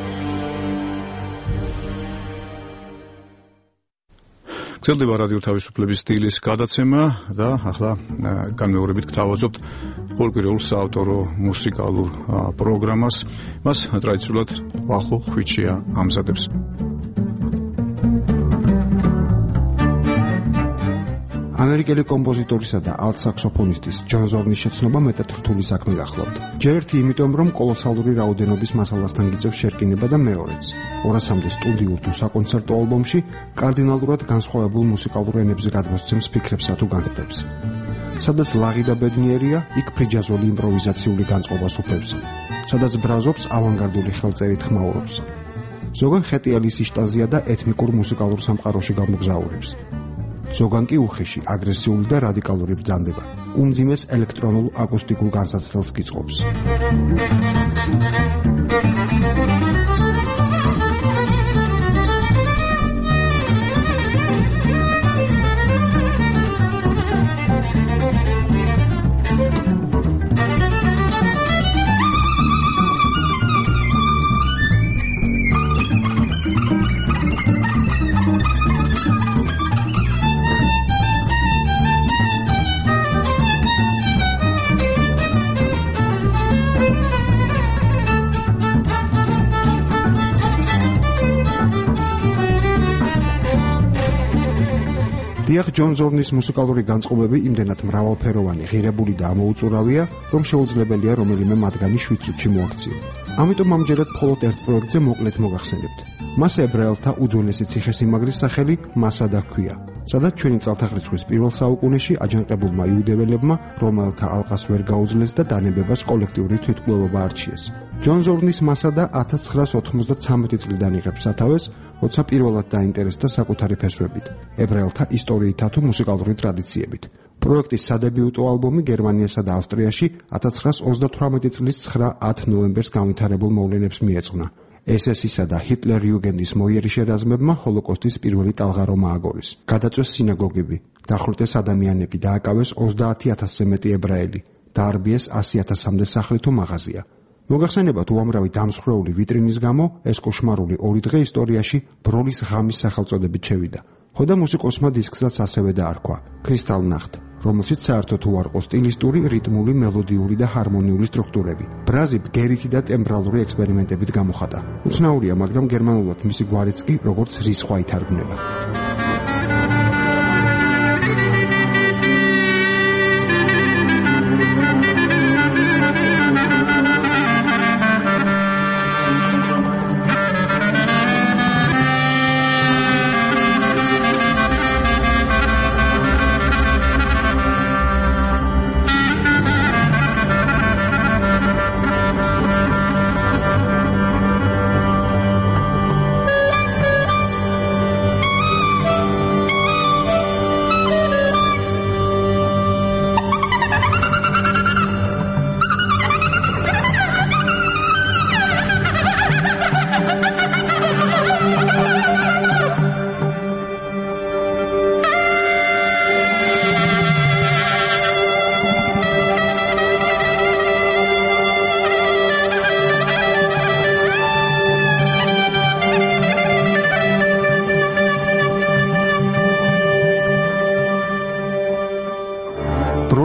გრძელდება რადიო თავისუფლების სტილის გადაცემა და ახლა განმეორებით გთავაზობთ ყოველკვირეულ საავტორო მუსიკალურ პროგრამას. მას ტრადიციულად ვახო ხვიჩია ამზადებს. ამერიკელი კომპოზიტორისა და ალტ-საქსოფონისტის ჯონ ზორნის შეცნობა მეტად რთული საქმე გახლავთ. ჯერ ერთი იმიტომ, რომ კოლოსალური რაოდენობის მასალასთან გიწევს შერკინება და მეორეც 200-მდე სტუდიურ თუ საკონცერტო ალბომში კარდინალურად განსხვავებულ მუსიკალურ ენებზე გადმოსცემს ფიქრებსა თუ განცდებს. სადაც ლაღი და ბედნიერია, იქ ფრიჯაზული იმპროვიზაციული განწყობას უფლებს. სადაც ბრაზობს, ავანგარდული ხელწერით ხმაურობს. ზოგან ხეტიალის იშტაზია და ეთნიკურ მუსიკალურ სამყაროში გამოგზაურებს. ზოგან კი უხეში, აგრესიული და რადიკალური ბრძანდება. უმძიმეს ელექტრონულ აკუსტიკურ განსაცდელს გიწყობს. დიახ, ჯონ ზორნის მუსიკალური განწყობები იმდენად მრავალფეროვანი, ღირებული და ამოუწურავია, რომ შეუძლებელია რომელიმე მათგანი 7 წუთში მოაქციო. ამიტომ ამჯერად მხოლოდ ერთ პროექტზე მოკლედ მოგახსენებთ. მას ებრაელთა უძველესი ციხესიმაგრის სახელი მასადა ჰქვია, სადაც ჩვენი წელთაღრიცხვის პირველ საუკუნეში აჯანყებულმა იუდეველებმა რომელთა ალყას ვერ გაუძლეს და დანებებას კოლექტიური თვითმკვლელობა არჩიეს. ჯონ ზორნის მასადა 1993 წლიდან იღებს სათავეს, როცა პირველად დაინტერესდა საკუთარი ფესვებით, ებრაელთა ისტორიითა თუ მუსიკალური ტრადიციებით. პროექტის სადებიუტო ალბომი გერმანიასა და ავსტრიაში 1938 წლის 9-10 ნოემბერს განვითარებულ მოვლენებს მიეძღვნა. SS-ისა და ჰიტლერ-იუგენდის მოიერი შერაზმებმა ჰოლოკოსტის პირველი ტალღარომა ააგორეს. გადაწვეს სინაგოგები, დახვრიტეს ადამიანები, დააკავეს 30,000-ზე მეტი ებრაელი, დაარბიეს 100,000-მდე სახლი თუ მაღაზია. მოგახსენებათ უამრავი დამსხვრეული ვიტრინის გამო ეს კოშმარული ორი დღე ისტორიაში ბროლის ღამის სახელწოდებით შევიდა. ხოდა მუსიკოსმა დისკსაც ასევე დაარქვა Crystal Nacht, რომელშიც საერთოდ უარყო სტილისტური, რიტმული, მელოდიური და ჰარმონიული სტრუქტურები. ბრაზი ბგერითი და ტემბრალური ექსპერიმენტებით გამოხატა. უცნაურია, მაგრამ გერმანულად მისი გვარიც კი როგორც რისხვა ითარგმნება.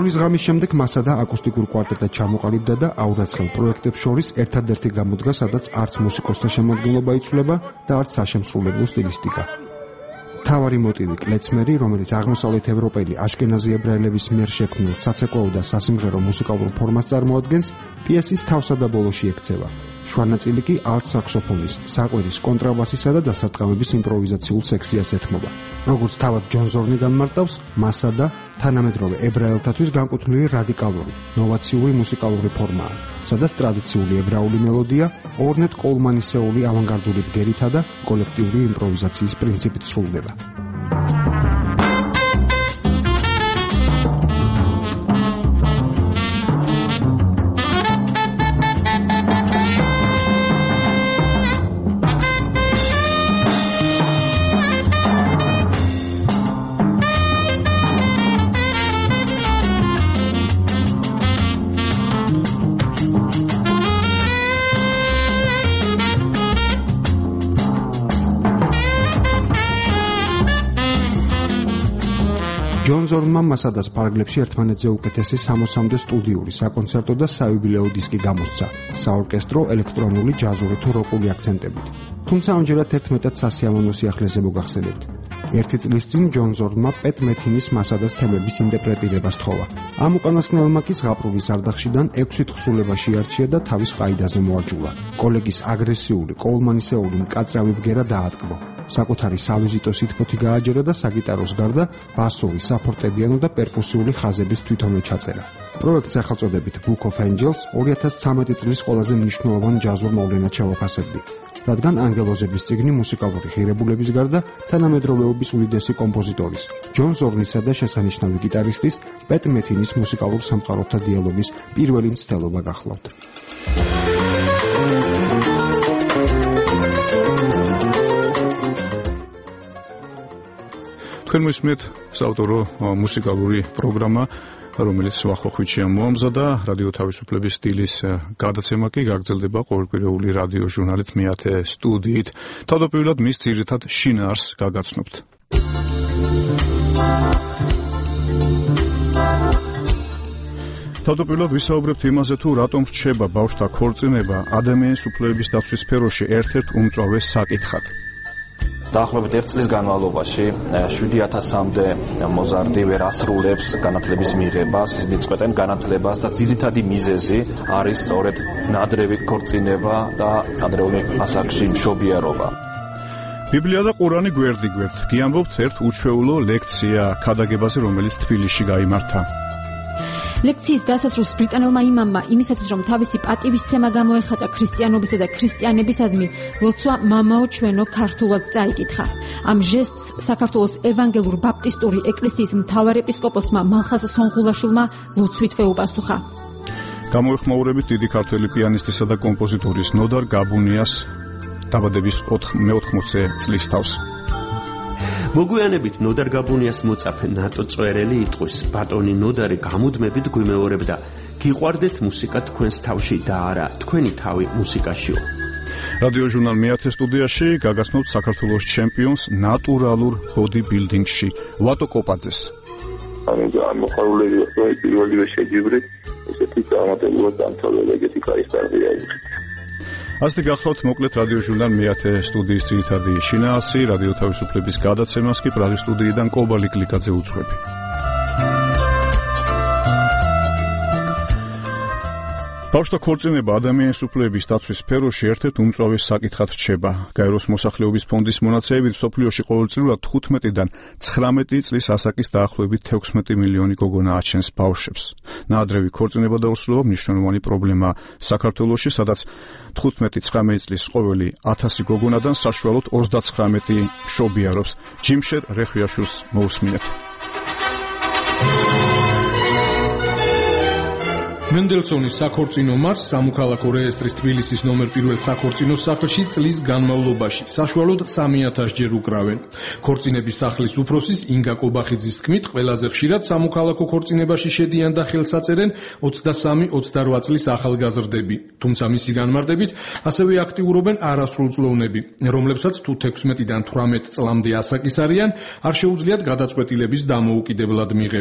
წლის ღამის შემდეგ მასა და აკუსტიკურ კვარტეტად ჩამოყალიბდა და აურაცხელ პროექტებს შორის ერთადერთი გამოდგა, სადაც არც მუსიკოსთა შემოქმედება იცვლება და არც საშემსრულებლო სტილისტიკა. თავარი მოტივი კლეცმერი, რომელიც აღმოსავლეთ ევროპელი აშკენაზი ებრაელების მიერ შექმნილ საცეკვაო და სასიმღერო მუსიკალურ ფორმას წარმოადგენს, პიესის თავსა და ბოლოში ექცევა. შუა ნაწილი კი ალტ საქსოფონის, საყვირის, კონტრაბასისა და დასარტყამების იმპროვიზაციულ სექციას ეთმობა. როგორც თავად ჯონ ზორნი განმარტავს, მასა და თანამედროვე ებრაელთათვის განკუთვნილი რადიკალური, ნოვაციური მუსიკალური ფორმაა, სადაც ტრადიციული ებრაული მელოდია ორნეტ კოლმანისეული ავანგარდული ბგერითა და კოლექტიური იმპროვიზაციის პრინციპით სრულდება. ჯონ ზორნმა მასადას ფარგლებში ერთმანეთზე უკეთესი 60-მდე სტუდიური, საკონცერტო და საიუბილეო დისკი გამოსცა, საორკესტრო, ელექტრონული, ჯაზური თუ როკული აქცენტებით. თუმცა ამჯერად ერთმეტად სასიამოვნო სიახლეზე მოგახსენებთ. ერთი წლის წინ ჯონ ზორნმა პეტ მეთინის მასადას თემების ინტერპრეტირება სთხოვა. ამ უკანასკნელმა კი ზღაპრული ზარდახშიდან 6 თხზულება შეარჩია და თავის ყაიდაზე მოაჯულა. კოლეგის აგრესიული, კოლმანისეული მკაცრავი ბგერა დაატკბო. საკუთარი სავიზიტო სითბოთი გააჯერა და საგიტაროს გარდა ბასოვი, საფორტეპიანო და პერკუსიული ხაზების თვითონვე ჩაწერა. პროექტს სახელწოდებით Book of Angels 2013 წლის ყველაზე მნიშვნელოვან ჯაზურ მოვლენად ჩავაფასებდი, რადგან ანგელოზების წიგნი მუსიკალური ღირებულების გარდა თანამედროვეობის უდიდესი კომპოზიტორის, ჯონ ზორნისა და შესანიშნავი გიტარისტის პეტ მეთინის მუსიკალურ სამყაროთა დიალოგის პირველი მცდელობა გახლავთ. თქვენ მისმენთ საავტორო მუსიკალური პროგრამა, რომელიც ვახოხვიჩია მოამზადა. რადიო თავისუფლების სტილის გადაცემა კი გაგრძელდება ყოველკვირეული რადიო ჟურნალით მეათე სტუდიით. თავდაპირველად მის ძირითად შინაარსს გაგაცნობთ. თავდაპირველად ვისაუბრებთ იმაზე, თუ რატომ რჩება ბავშვთა ქორწინება ადამიანის უფლებების დაცვის სფეროში ერთ-ერთ უმწვავეს საკითხად. დაახლოებით 1 წლის განმავლობაში 7000-მდე მოზარდი ვერ ასრულებს განათლების მიღებას, ისინი წყვეტენ განათლებას და ძირითადი მიზეზი არის სწორედ ნადრევი ქორწინება და ადრეული ასაკში მშობიარობა. ბიბლია და ყურანი გვერდ-გვერდ გიამბობთ ერთ უჩვეულო ლექცია ქადაგებაზე, რომელიც თბილისში გაიმართა. ლექციის დასასრულს ბრიტანელმა იმამმა იმისათვის, რომ თავისი პატივისცემა გამოეხატა ქრისტიანობისა და ქრისტიანებისადმი, ლოცვა მამაო ჩვენო ქართულად წაიკითხა. ამ ჟესტს საქართველოს ევანგელურ ბაპტისტური ეკლესიის მთავარ ეპისკოპოსმა მალხაზ სონღულაშვილმა ლოცვითვე უპასუხა. გამოეხმაურებით დიდი ქართველი პიანისტისა და კომპოზიტორის ნოდარ გაბუნიას დაბადების 80 წლის თავს. მოგვიანებით ნოდარ გაბუნიას მოწაფე ნატო წვერელი იტყვის, ბატონი ნოდარი გამუდმებით გვიმეორებდა, გიყვარდეთ მუსიკა თქვენს თავში და არა თქვენი თავი მუსიკაშიო. რადიო ჟურნალ მეათე სტუდიაში გაგაცნობთ საქართველოს ჩემპიონს ნატურალურ ბოდი-ბილდინგში ვატო კოპაძეს. მოხარულები პირველივე შეჯიბრით ესეთი წარმატებულად დამთავრდა და ეგეთი კაი სტარტი აიღეთ. ასეთი გახლავთ მოკლედ რადიო ჟურნალ მეათე სტუდიის ძირითადი შინაარსი, რადიო თავისუფლების გადაცემას კი პრაღის სტუდიიდან კობალი კლიკაძე უძღვები. ბავშვთა ქორწინება ადამიანის უფლებების დაცვის სფეროში ერთ-ერთ უმწვავეს საკითხად რჩება. გაეროს მოსახლეობის ფონდის მონაცემებით მსოფლიოში ყოველწლიურად 15-დან 19 წლის ასაკის დაახლოებით 16 მილიონი გოგონა აჩენს ბავშვებს. ნაადრევი ქორწინება და ორსულობა მნიშვნელოვანი პრობლემაა საქართველოში, სადაც 15-19 წლის ყოველი 1000 გოგონადან საშუალოდ 39 მშობიარობს. ჯიმშერ რეხვიაშვილს მოусმინეთ. მენდელსონის საქორწინო მარს სამოქალაქო რეესტრის თბილისის ნომერ 1 საქორწინო სახლში წლის განმავლობაში საშუალოდ 3000 ჯერ უკრავენ. ქორწინების სახლის უფროსის ინგა კობახიძის თქმით, ყველაზე ხშირად სამოქალაქო ქორწინებაში შედიან და ხელს აწერენ 23-28 წლის ახალგაზრდები. თუმცა მისი განმარტებით, ასევე აქტიურობენ არასრულწლოვნები, რომლებსაც თუ 16-დან 18 წლამდე ასაკის არიან, არ შეუძლიათ გადაწყვეტილების დამოუკიდებლად მიღება.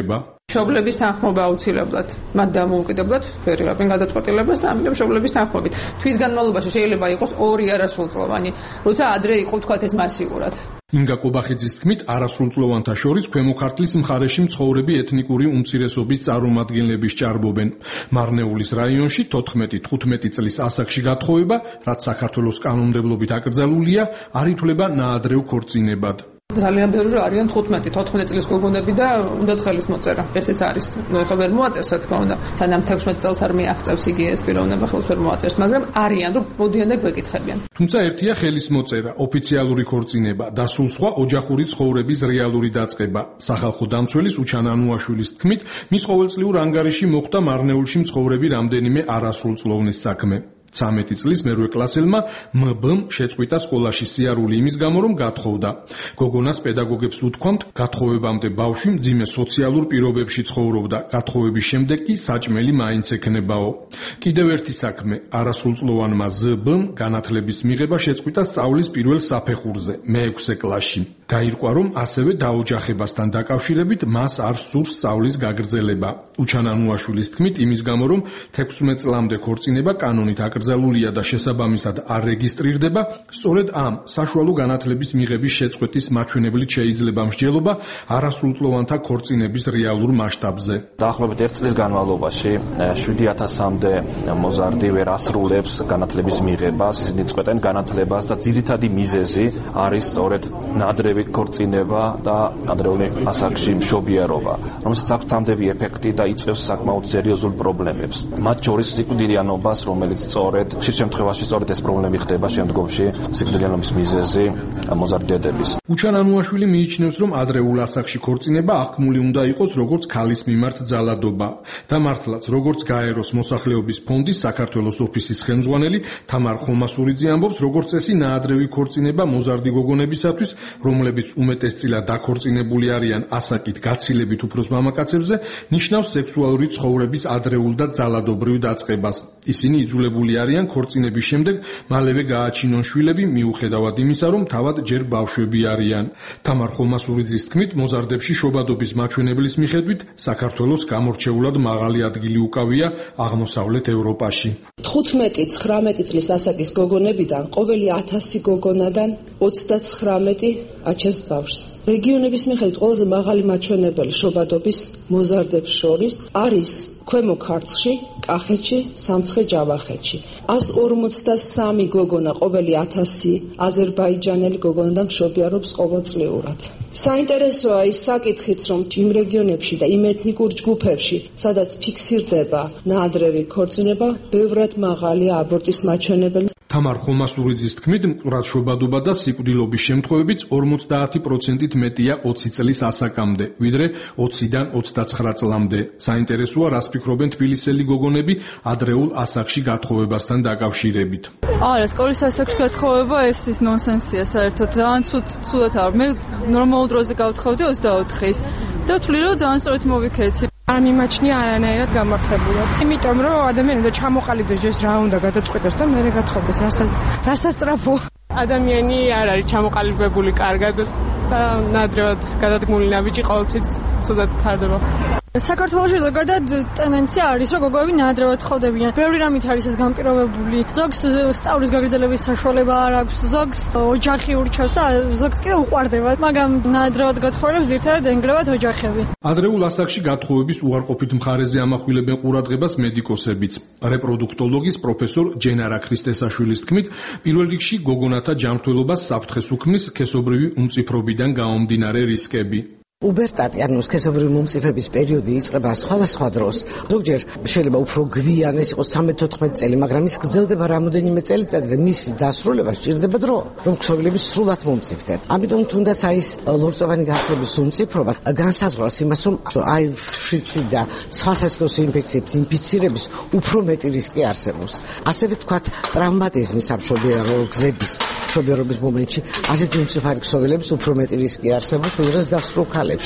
მშობლების თანხმობა აუცილებლად მათ დამოუკიდებლად ვერ იღებენ გადაწყვეტილებას და ამიტომ მშობლების თანხმობით თვის განმავლობაში შეიძლება იყოს 2 არასრულწლოვანი, როცა ადრე იყო თქვათ ეს მასიურად. ინგა კობახიძის თქმით, არასრულწლოვანთა შორის ქვემო ქართლის მხარეში მცხოვრები ეთნიკური უმცირესობის წარმომადგენლები სჭარბობენ. მარნეულის რაიონში 14-15 წლის ასაკში გათხოვება, რაც საქართველოს კანონმდებლობით აკრძალულია, არ ითვლება ნაადრევ ქორწინებად. ძალიან ბევრი არიან 15-14 წლის გოგონები და უნდათ ხელის მოწერა. ესეც არის. ნუ ეხლა ვერ მოაწერს, რა თქმა უნდა. სანამ 16 წელს არ მიაღწევს იგი ეს პიროვნება ხელს ვერ მოაწერს, მაგრამ არიან, რომ მოდიან და გვეკითხებიან. თუმცა ერთია ხელის მოწერა, ოფიციალური ქორწინება და სულ სხვა ოჯახური ცხოვრების რეალური დაწყება. სახალხო დამცველის უჩან ანუაშვილის თქმით, მის ყოველწლიურ ანგარიში მოხვდა მარნეულში მცხოვრები რამდენიმე არასრულწლოვნის საქმე. 13 წლის მერვე კლასელმა მბ-მ შეწყვიტა სკოლაში სიარული იმის გამო, რომ გათხოვდა. გოგონას პედაგოგებს უთქვამთ, გათხოვებამდე ბავშვი მძიმე სოციალურ პირობებში ცხოვრობდა, გათხოვების შემდეგ კი საჭმელი მაინც ექნებაო. კიდევ ერთი საქმე, არასრულწლოვანმა ზ-ბ-მ განათლების მიღება შეწყვიტა სწავლის პირველ საფეხურზე, მე-6 კლასში. გაირკვა, რომ ასევე დაოჯახებასთან დაკავშირებით მას არ სურს სწავლის გაგრძელება. უჩან ანუაშვილის თქმით, იმის გამო, რომ 16 წლამდე ქორწინება კანონით აკრძალულია და შესაბამისად არ რეგისტრირდება, სწორედ ამ საშუალო განათლების მიღების შეწყვეტის მაჩვენებლით შეიძლება მსჯელობა არასრულწლოვანთა ქორწინების რეალურ მასშტაბზე. დაახლოებით 1 წლის განმავლობაში 7000-მდე მოზარდი ვერ ასრულებს განათლების მიღებას, ისინი წყვეტენ განათლებას და ძირითადი მიზეზი არის სწორედ ნაადრევი ქორწინება და ადრეული ასაკში მშობიარობა, რომელსაც აქვს თამდები ეფექტი და იწვევს საკმაოდ სერიოზულ პრობლემებს. მათ შორის სიკვდილიანობას, რომელიც სწორედ ხშირ შემთხვევაში სწორედ ეს პრობლემები ხდება შემდგომში სიკვდილიანობის მიზეზი მოზარდების. უჩან ანუაშვილი მიიჩნევს, რომ ადრეულ ასაკში ქორწინება აღქმული უნდა იყოს როგორც ქალის მიმართ ძალადობა. და მართლაც, როგორც გაეროს მოსახლეობის ფონდის საქართველოს ოფისის ხელმძღვანელი თამარ ხომასურიძე ამბობს, როგორც წესი ნაადრევი ქორწინება მოზარდი გოგონებისათვის, რომლებიც უმეტესწილად დაქორწინებული არიან ასაკით გაცილებით უფროს მამაკაცებზე, ნიშნავს სექსუალური ცხოვრების ადრეულ და ძალადობრივ დაწყებას. ისინი იძულებული არიან ქორწინების შემდეგ მალევე გააჩინონ შვილები, მიუხედავად იმისა, რომ თავად ჯერ ბავშვები არიან. თამარ ხომასურიძის თქმით, მოზარდებში შობადობის მაჩვენებლის მიხედვით საქართველოს გამორჩეულად მაღალი ადგილი უკავია აღმოსავლეთ ევროპაში. 15-19 წლის ასაკის გოგონებიდან ყოველი 1000 გოგონადან 39 აჩენს ბავშვს. რეგიონების მიხედვით ყველაზე მაღალი მაჩვენებელი შობადობის მოზარდებს შორის არის ქვემო ქართლში, კახეთში, სამცხე-ჯავახეთში. 143 გოგონა ყოველი 1000 აზერბაიჯანელი გოგონა მშობიარობს ყოველწლიურად. საინტერესოა ის საკითხიც, რომ იმ რეგიონებში და იმ ეთნიკურ ჯგუფებში, სადაც ფიქსირდება ნაადრევი ქორწინება, ბევრად მაღალია აბორტის მაჩვენებელი. თამარ ხომასურიძის თქმით, მკვდარ შობადობა და სიკვდილობის შემთხვევებიც 50%-ით მეტია 20 წლის ასაკამდე, ვიდრე 20-დან 29 წლამდე. საინტერესოა, რას ფიქრობენ თბილისელი გოგონები ადრეულ ასაკში გათხოვებასთან დაკავშირებით. არა, სკოლის ასაკში გათხოვება ეს ის ნონსენსია საერთოდ. ძალიან ცუდად არ. მე ნორმალურ დროზე გავთხოვდი 24-ის და ვთვლი, რომ ძალიან სწორად მოვიქეცი. არ მიმაჩნია არანაირად გამართებულად. იმიტომ რომ ადამიანი უნდა ჩამოყალიბდეს ჯერ რა უნდა გადაწყვეტოს და მერე გათხოვდეს. რასაც სწრაფო. ადამიანი არ არის ჩამოყალიბებული კარგად და ნადრევად გადადგმული ნაბიჯი ყოველთვის ცუდად თარდება. საქართველოში ზოგადად ტენდენცია არის, რომ გოგოები ნაადრევად ხდებიან. ბევრი რამით არის ეს განპირობებული. ზოგს სწავლის გაგრძელების საშუალება არ აქვს, ზოგს ოჯახი ურჩევს და ზოგს კი უყვარდება, მაგრამ ნაადრევად გათხოვებს ძირითადად ენგრევათ ოჯახები. ადრეულ ასაკში გათხოვების უარყოფით მხარეზე ამახვილებენ ყურადღებას მედიკოსებიც. რეპროდუქტოლოგის პროფესორ ჯენარა ქრისტესაშვილის თქმით, პირველ რიგში გოგონათა ჯანმრთელობას საფრთხეს უქმნის სქესობრივი უმციფრობიდან გამომდინარე რისკები. უბერტატი, ანუ სქესობრივი მომწიფების პერიოდი იწყება სხვადასხვა დროს. ზოგჯერ შეიძლება უფრო გვიან ეს იყოს 13-14 წელი, მაგრამ ის გრძელდება რამოდენიმე წელიწადი და მისი დასრულება სჭირდება დრო, რომ ქსოვილები სრულად მომწიფდნენ. ამიტომ თუნდაც ის ლორწოვანი გახსნების უმციფრობა განსაზღვრავს იმას, რომ HIV-ში და სხვა სასქესო ინფექციების ინფიცირების უფრო მეტი რისკი არსებობს. ასევე თქვათ, ტრავმატიზმის სამშობიარო გზების მშობიარობის მომენტში ასეთი უმციფარი ქსოვილების უფრო მეტი რისკი არსებობს, ვიდრე დასრულებაში.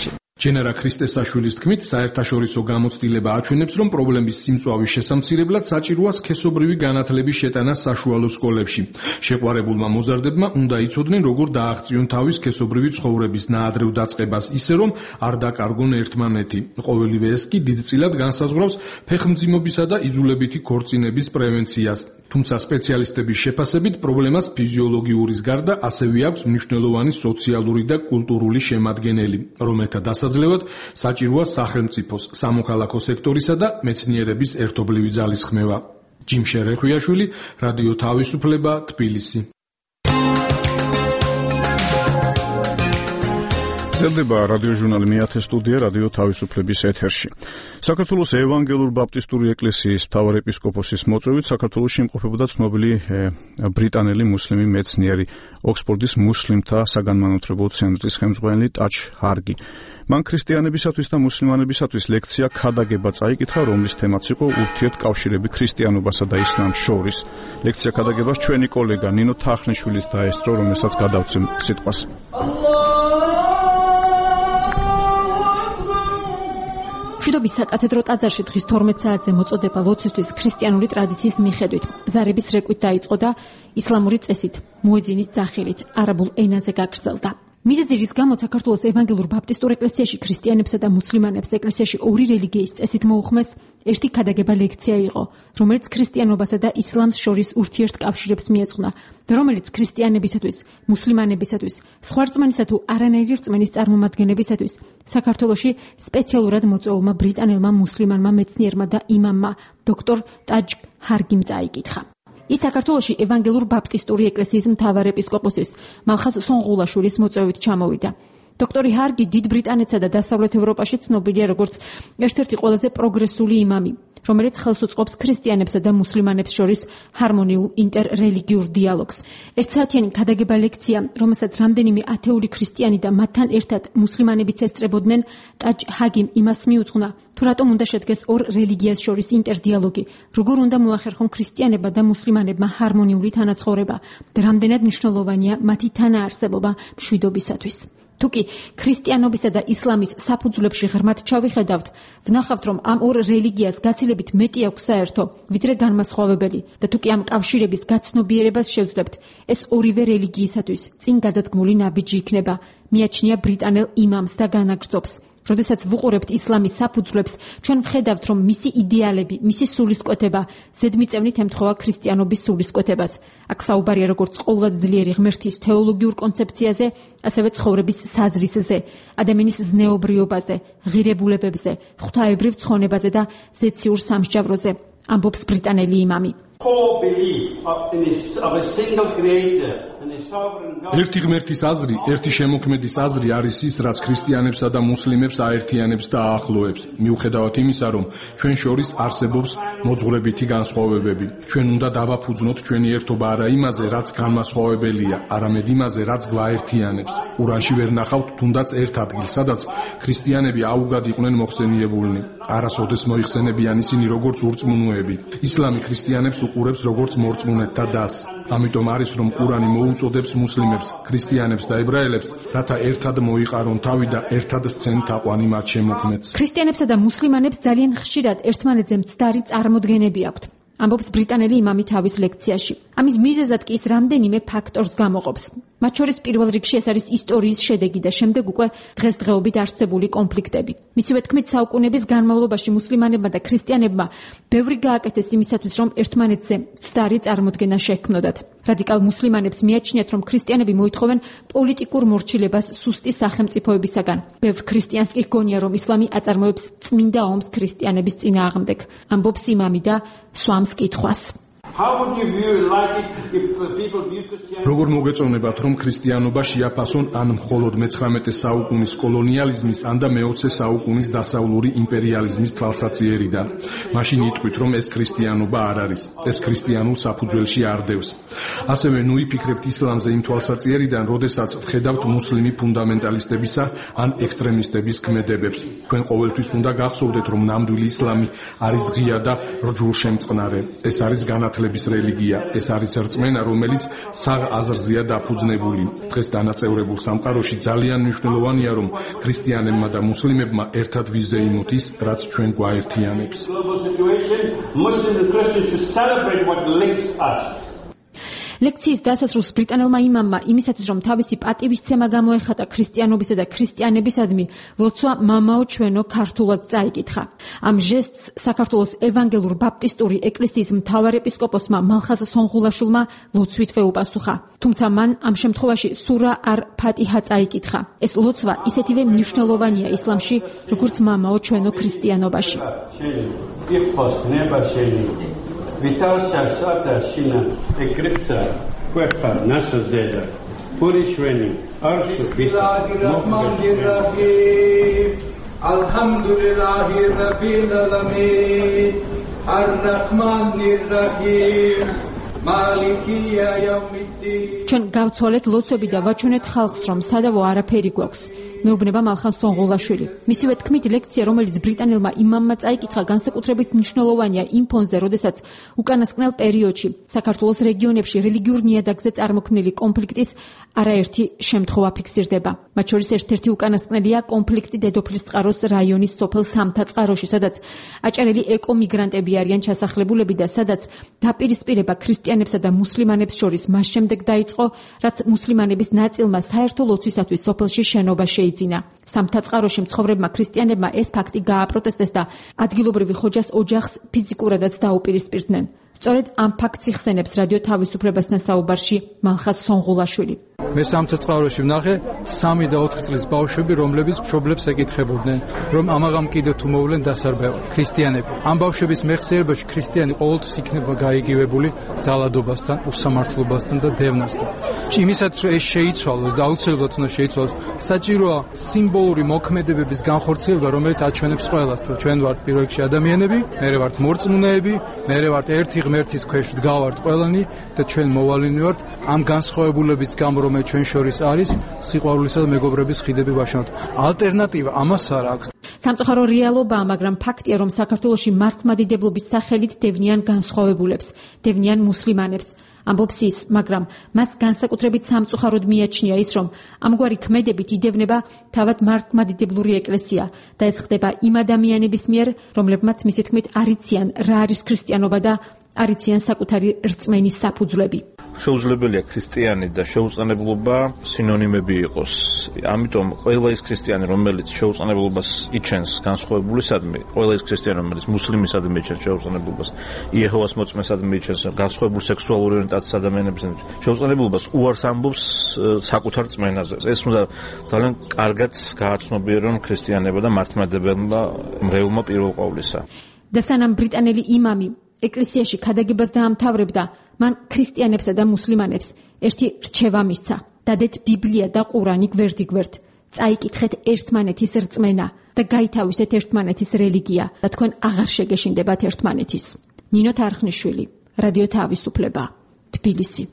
ჯენერა ქრისტესაშვილის თქმით, საერთაშორისო გამოცდილება აჩვენებს, რომ პრობლემის სიმწვავის შესამცირებლად საჭიროა სქესობრივი განათლების შეტანა საშუალო სკოლებში. შეყვარებულმა მოზარდებმა უნდა იცოდნენ, როგორ დააღწიონ თავის სქესობრივი ცხოვრების ნაადრევ დაწყებას, ისე რომ არ დაკარგონ ერთმანეთი. ყოველივე ეს კი დიდწილად განსაზღვრავს ფეხმძიმობისა და იძულებითი ქორწინების პრევენციას. თუმცა სპეციალისტების შეფასებით პრობლემას ფიზიოლოგიურის გარდა ასევე აქვს მნიშვნელოვანი სოციალური და კულტურული შემადგენელი, რომელთა დასაძლევად საჭიროა სახელმწიფოს, სამოქალაქო სექტორისა და მეცნიერების ერთობლივი ძალისხმევა. ჯიმშე რეხვიაშვილი, რადიო თავისუფლება, თბილისი. წერდება რადიოჟურნალი მეათე სტუდია რადიო თავისუფლების ეთერში. საქართველოს ევანგელურ-ბაპტისტური ეკლესიის მთავარეპისკოპოსის მოწვევით საქართველოში იმყოფებოდა ცნობილი ბრიტანელი მუსლიმი მეცნიერი, ოქსფორდის მუსლიმთა საგანმანათლებლო ცენტრის ხელმძღვანელი ტაჩ ჰარგი. მან ქრისტიანებისათვის და მუსლიმანებისათვის ლექცია ქადაგება წაიკითხა, რომლის თემაც იყო ურთიერთკავშირები ქრისტიანობასა და ისლამს შორის. ლექცია ქადაგებას ჩვენი კოლეგა ნინო თახნიშვილის დაესწრო, რომელსაც გადავცემ სიტყვას. მშვიდობის საკათედრო ტაძარში დღის 12 საათზე მოწოდება ლოცვისთვის ქრისტიანული ტრადიციის მიხედვით ზარების რეკვით დაიწყო და ისლამური წესით მუეძინის ძახილით არაბულ ენაზე გაგრძელდა. მიზეზი, რის გამოც საქართველოს ევანგელურ-ბაპტისტურ ეკლესიაში ქრისტიანებსა და მუსლიმანებს ეკლესიაში ორი რელიგიის წესით მოუხმეს, ერთი ქადაგება ლექცია იყო, რომელიც ქრისტიანობასა და ისლამს შორის ურთიერთკავშირებს მიეძღვნა და რომელიც ქრისტიანებისათვის, მუსლიმანებისათვის, სხვა რწმენისა თუ არანაირი რწმენის წარმომადგენლებისათვის საქართველოში სპეციალურად მოწვეულმა ბრიტანელმა მუსლიმანმა მეცნიერმა და იმამმა დოქტორ ტაჯ ჰარგიმ წაიკითხა. ის საქართველოში ევანგელურ-ბაპტისტური ეკლესიის მთავარეპისკოპოსის მალხაზ სონღულაშვილის მოწვევით ჩამოვიდა. დოქტორი ჰარგი დიდ ბრიტანეთსა და დასავლეთ ევროპაში ცნობილია როგორც ერთ-ერთი ყველაზე პროგრესული იმამი, რომელიც ხელს უწყობს ქრისტიანებსა და მუსლიმანებს შორის ჰარმონიულ ინტერრელიგიურ დიალოგს. ერთსაათიანი ქადაგება ლექცია, რომელსაც რამდენიმე ათეული ქრისტიანი და მათთან ერთად მუსლიმანებიც ესწრებოდნენ, ტაჯ ჰაგიმ იმას მიუძღვნა, თუ რატომ უნდა შედგეს ორ რელიგიას შორის ინტერდიალოგი, როგორ უნდა მოახერხონ ქრისტიანებმა და მუსლიმანებმა ჰარმონიული თანაცხოვრება და რამდენად მნიშვნელოვანია მათი თანაარსებობა მშვიდობისათვის. თუკი ქრისტიანობისა და ისლამის საფუძვლებში ღრმად ჩავიხედავთ, ვნახავთ, რომ ამ ორ რელიგიას გაცილებით მეტი აქვს საერთო, ვიდრე განმასხვავებელი და თუკი ამ კავშირების გაცნობიერებას შევძლებთ, ეს ორივე რელიგიისათვის წინ გადადგმული ნაბიჯი იქნება, მიაჩნია ბრიტანელ იმამს და განაგრძობს. როდესაც ვუყურებთ ისლამის საფუძვლებს, ჩვენ ვხედავთ, რომ მისი იდეალები, მისი სულისკვეთება ზედმიწევნით ემთხვევა ქრისტიანობის სულისკვეთებას. აქ საუბარია როგორც ყოვლად ძლიერი ღმერთის თეოლოგიურ კონცეფციაზე, ასევე ცხოვრების საზრისზე, ადამიანის ზნეობრიობაზე, ღირებულებებზე, ღვთაებრივ ცხონებაზე და ზეციურ სამსჯავროზე, ამბობს ბრიტანელი იმამი. ერთი ღმერთის აზრი, ერთი შემოქმედის აზრი არის ის, რაც ქრისტიანებსა და მუსლიმებს აერთიანებს და აახლოებს. მიუხედავად იმისა, რომ ჩვენ შორის არსებობს მოძღვრებითი განსხვავებები, ჩვენ უნდა დავაფუძნოთ ჩვენი ერთობა არა იმაზე, რაც განმასხვავებელია, არამედ იმაზე, რაც გვაერთიანებს. ყურანში ვერ ნახავთ თუნდაც ერთ ადგილს, სადაც ქრისტიანები აუგად იყვნენ მოხსენიებულნი. არასოდეს მოიხსენებიან ისინი როგორც ურწმუნოები. ისლამი ქრისტიანებს უყურებს როგორც მორწმუნეთა დასს. ამიტომ არის, რომ ყურანი მოუწოდებს მუსლიმებს, ქრისტიანებს და ებრაელებს, რათა ერთად მოიყარონ თავი და ერთად სცენ თაყვანი მათ შემოქმედს. ქრისტიანებსა და მუსლიმანებს ძალიან ხშირად ერთმანეთზე მცდარი წარმოდგენები აქვთ. ამბობს ბრიტანელი იმამი თავის ლექციაში. ამის მიზეზად კი ის რამდენიმე ფაქტორს გამოყოფს. მათ შორის პირველ რიგში ეს არის ისტორიის შედეგი და შემდეგ უკვე დღესდღეობით არსებული კონფლიქტები. მისივე თქმით, საუკუნეების განმავლობაში მუსლიმანებმა და ქრისტიანებმა ბევრი გააკეთეს იმისათვის, რომ ერთმანეთზე მცდარი წარმოდგენა შექმნოდათ. რადიკალ მუსლიმანებს მიაჩნიათ, რომ ქრისტიანები მოითხოვენ პოლიტიკურ მორჩილებას სუსტი სახელმწიფოებისაგან. ბევრ ქრისტიანს კი გონია, რომ ისლამი აწარმოებს წმინდა ომს ქრისტიანების წინააღმდეგ. ამბობს იმამი და სვამს კითხვას. როგორ მოგეწონებათ, რომ ქრისტიანობა შეაფასონ ან მხოლოდ მე-19 საუკუნის კოლონიალიზმის, ან და მე-20 საუკუნის დასავლური იმპერიალიზმის თვალსაჩინოებიდან? მაშინ იტყვით, რომ ეს ქრისტიანობა არ არის, ეს ქრისტიანულ საფუძველში არ დევს. ასევე ნუიფიქრებთ ისლამზე იმ თვალსაჩინარიდან, როდესაც ვხედავთ მუსლიმი ფუნდამენტალისტებისა ან ექსტრემისტების ქმედებებს. თქვენ ყოველთვის უნდა გახსოვდეთ, რომ ნამდვილი ისლამი არის ღია და რჯულშემწყნარე. ეს არის განათლების რელიგია, ეს არის რწმენა, რომელიც საღ აზრზეა დაფუძნებული. დღეს დანაწევრებულ სამყაროში ძალიან მნიშვნელოვანია, რომ ქრისტიანებმა და მუსლიმებმა ერთად ვიზეიმოთ ის, რაც ჩვენ გვაერთიანებს. ლექციის დასასრულს ბრიტანელმა იმამმა იმისათვის, რომ თავისი პატივისცემა გამოეხატა ქრისტიანობისა და ქრისტიანებისადმი, ლოცვა მამაო ჩვენო ქართულად წაიკითხა. ამ ჟესტს საქართველოს ევანგელურ ბაპტისტური ეკლესიის მთავარ ეპისკოპოსმა მალხაზ სონღულაშვილმა ლოცვითვე უპასუხა. თუმცა მან ამ შემთხვევაში სურა არ ფატიჰა წაიკითხა. ეს ლოცვა ისეთივე მნიშვნელოვანია ისლამში, როგორც მამაო ჩვენო ქრისტიანობაში. Vitalsha Sata Shina Ekripsa Kwepa Nasa Zeda Purishweni Arshu Bisa Alhamdulillahi Rabbil Alamin Ar-Rahmanir Rahim Malikiya Yawmiddin. ჩვენ გავცვალეთ ლოცვები და ვაჩვენეთ ხალხს, რომ სადავო არაფერი გვაქვს. მეუბნება მალხაზ სონღულაშვილი. მისივე თქმით, ლექცია, რომელიც ბრიტანელმა იმამმა წაიკითხა, განსაკუთრებით მნიშვნელოვანია იმ ფონზე, როდესაც უკანასკნელ პერიოდში საქართველოს რეგიონებში რელიგიურ ნიადაგზე წარმოქმნილი კონფლიქტის არაერთი შემთხვევა ფიქსირდება. მათ შორის ერთ-ერთი უკანასკნელია კონფლიქტი დედოფლისწყაროს რაიონის სოფელ სამთაწყაროში, სადაც აჭარელი ეკომიგრანტები არიან ჩასახლებულები და სადაც დაპირისპირება ქრისტიანებსა და მუსლიმანებს შორის მას შემდეგ დაიწყო, რაც მუსლიმანების ნაწილმა საერთო ლოცვისათვის სოფელში შენობა შეიძინა. სამთაწყაროში მცხოვრებმა ქრისტიანებმა ეს ფაქტი გააპროტესტეს და ადგილობრივი ხოჯას ოჯახს ფიზიკურადაც დაუპირისპირდნენ. სწორედ ამ ფაქტს იხსენებს რადიო თავისუფლებასთან საუბარში მალხაზ სონღულაშვილი. მე სამთაწყაროში ვნახე 3 და 4 წლის ბავშვები, რომლებიც მშობლებს ეკითხებოდნენ, რომ ამაღამ კიდევ თუ მოვლენ დასარბევად ქრისტიანები. ამ ბავშვების მეხსიერებაში ქრისტიანი ყოველთვის იქნება გაიგივებული ძალადობასთან, უსამართლობასთან და დევნასთან. იმისაც რომ ეს შეიცვალოს და აუცილებლად უნდა შეიცვალოს, საჭიროა სიმბოლური მოქმედებების განხორციელება, რომელიც აჩვენებს ყველას, რომ ჩვენ ვართ პირველ რიგში ადამიანები, მერე ვართ მორწმუნეები, მერე ვართ ერთი ღმერთის ქვეშ ვდგავართ ყველანი და ჩვენ მოვალინე ვართ ამ განსხვავებულების გამო, რომელიც ჩვენ შორის არის, სიყვარულისა და მეგობრების ხიდები ვაშენოთ. ალტერნატივა ამას არ აქვს. სამწუხარო რეალობაა, მაგრამ ფაქტია, რომ საქართველოში მართლმადიდებლობის სახელით დევნიან განსხვავებულებს, დევნიან მუსლიმანებს. ამბობს ის, მაგრამ მას განსაკუთრებით სამწუხაროდ მიაჩნია ის, რომ ამგვარი ქმედებით იდევნება თავად მართლმადიდებლური ეკლესია და ეს ხდება იმ ადამიანების მიერ, რომლებმაც მისი თქმით არიციან რა არის ქრისტიანობა და არიციან საკუთარი რწმენის საფუძვლები. შეუძლებელია ქრისტიანი და შეუწყნებლობა სინონიმები იყოს. ამიტომ ყველა ის ქრისტიანი, რომელიც შეუწყნებლობას იჩენს განსხვავებულისადმი, ყველა ის ქრისტიანი, რომელიც მუსლიმისადმი იჩენს შეუწყნებლობას, იეჰოვას მოწმესადმი იჩენს განსხვავებულ სექსუალური ორიენტაციის ადამიანებისადმი შეუწყნებლობას, უარს ამბობს საკუთარ რწმენაზე. ეს უნდა ძალიან კარგად გააცნობიერონ ქრისტიანებმა და მართლმადიდებელმა მრევლმა პირველ ყოვლისა. და სანამ ბრიტანელი იმამი ეკლესიაში ქადაგებას დაამთავრებდა, მან ქრისტიანებსა და მუსლიმანებს ერთი რჩევა მისცა. დადეთ ბიბლია და ყურანი გვერდიგვერდ. წაიკითხეთ ერთმანეთის რწმენა და გაითავისეთ ერთმანეთის რელიგია და თქვენ აღარ შეგეშინდებათ ერთმანეთის. ნინო თარხნიშვილი, რადიო თავისუფლება, თბილისი.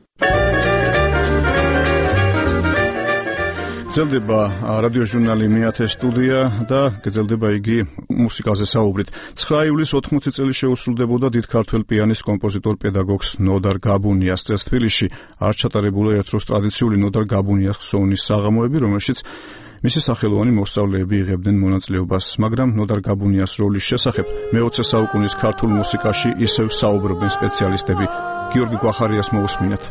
გრძელდება რადიო ჟურნალი მეათე სტუდია და გრძელდება იგი მუსიკაზე საუბრით. 9 ივლისს 80 წელი შეუსრულდებოდა დიდ ქართველ პიანის კომპოზიტორ პედაგოგს ნოდარ გაბუნიას წელს თბილისში. არ ჩატარებულა ერთდროს ტრადიციული ნოდარ გაბუნიას ხსოვნის საღამოები, რომელშიც მისი სახელოვანი მოსწავლეები იღებდნენ მონაწილეობას, მაგრამ ნოდარ გაბუნიას როლის შესახებ მე-20 საუკუნის ქართულ მუსიკაში ისევ საუბრობენ სპეციალისტები. გიორგი გვახარიას მოусმინეთ.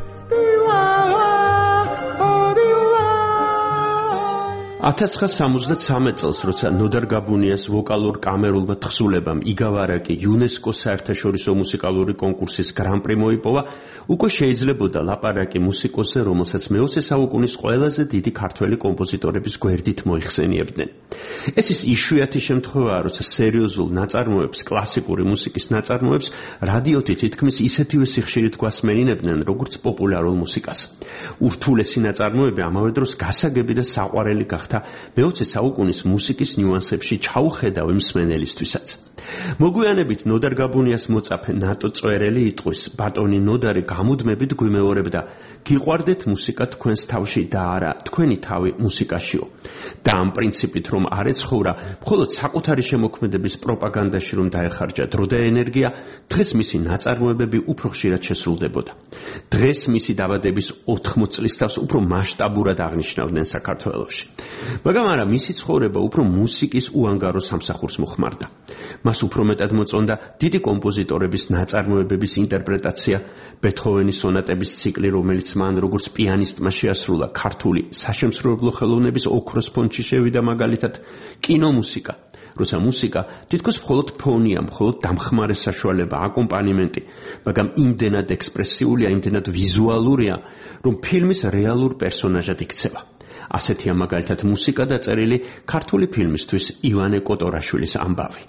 1973 წელს, როცა ნოდარ გაბუნიას ვოკალურ კამერულმა თხზულებამ იგავარაკი იუნესკოს საერთაშორისო მუსიკალური კონკურსის გრან-პრი მოიპოვა, უკვე შეიძლებოდა ლაპარაკი მუსიკოსზე, რომელსაც მე-20 საუკუნის ყველაზე დიდი ქართველი კომპოზიტორების გვერდით მოიხსენიებდნენ. ეს ის იშვიათი შემთხვევაა, როცა სერიოზულ ნაწარმოებს, კლასიკური მუსიკის ნაწარმოებს რადიოთი თითქმის ისეთივე სიხშირით გვასმენინებდნენ, როგორც პოპულარულ მუსიკას. ურთულესი ნაწარმოები ამავე დროს გასაგები და საყვარელი გახდა მე-20 საუკუნის მუსიკის ნიუანსებში ჩაუხედავი მსმენელისთვისაც. მოგვიანებით ნოდარ გაბუნიას მოწაფე ნატო წვერელი იტყვის ბატონი ნოდარი გამუდმებით გვიმეორებდა გიყვარდეთ მუსიკა თქვენს თავში და არა თქვენი თავი მუსიკაშიო და ამ პრინციპით რომ არ ეცხოვრა მხოლოდ საკუთარი შემოქმედების პროპაგანდაში რომ დაეხარჯა დრო და ენერგია დღეს მისი ნაწარმოებები უფრო ხშირად შესრულდებოდა დღეს მისი დაბადების 80 წლის თავს უფრო მასშტაბურად აღნიშნავდნენ საქართველოში მაგრამ არა მისი ცხოვრება უფრო მუსიკის უანგარო სამსახურს მოხმარდა მას უფრო მეტად მოწონდა დიდი კომპოზიტორების ნაწარმოებების ინტერპრეტაცია ბეთჰოვენის სონატების ციკლი რომელიც მან როგორც პიანისტმა შეასრულა ქართული საშემსრულებლო ხელოვნების ოქროს ფონდში შევიდა მაგალითად კინომუსიკა როცა მუსიკა თითქოს მხოლოდ ფონია მხოლოდ დამხმარე საშუალება აკომპანიმენტი მაგრამ იმდენად ექსპრესიულია იმდენად ვიზუალურია რომ ფილმის რეალურ პერსონაჟად იქცევა ასეთია მაგალითად მუსიკა დაწერილი ქართული ფილმისთვის ივანე კოტორაშვილის ამბავი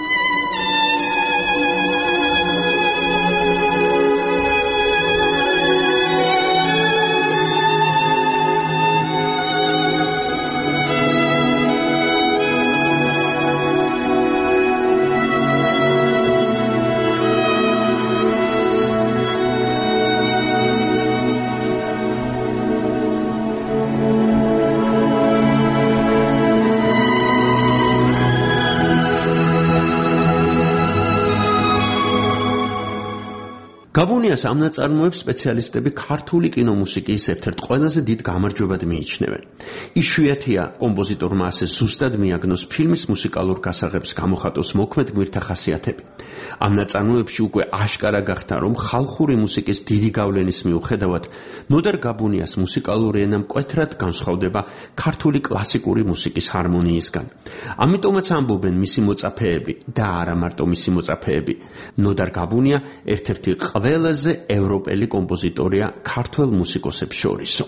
გაბუნიას ამ ნაწარმოებს სპეციალისტები ქართული კინომუსიკის ერთ-ერთ ყველაზე დიდ გამარჯვებად მიიჩნევენ. იშვიათია კომპოზიტორმა ასე ზუსტად მიაგნოს ფილმის მუსიკალურ გასაღებს გამოხატოს მოქმედ გმირთა ხასიათები. ამ ნაწარმოებში უკვე აშკარა გახდა, რომ ხალხური მუსიკის დიდი გავლენის მიუხედავად, ნოდარ გაბუნიას მუსიკალური ენა მკვეთრად განსხვავდება ქართული კლასიკური მუსიკის ჰარმონიისგან. ამიტომაც ამბობენ მისი მოწაფეები და არა მარტო მისი მოწაფეები. ნოდარ გაბუნია ერთ-ერთი ყველაზე ევროპელი კომპოზიტორია ქართველ მუსიკოსებს შორისო.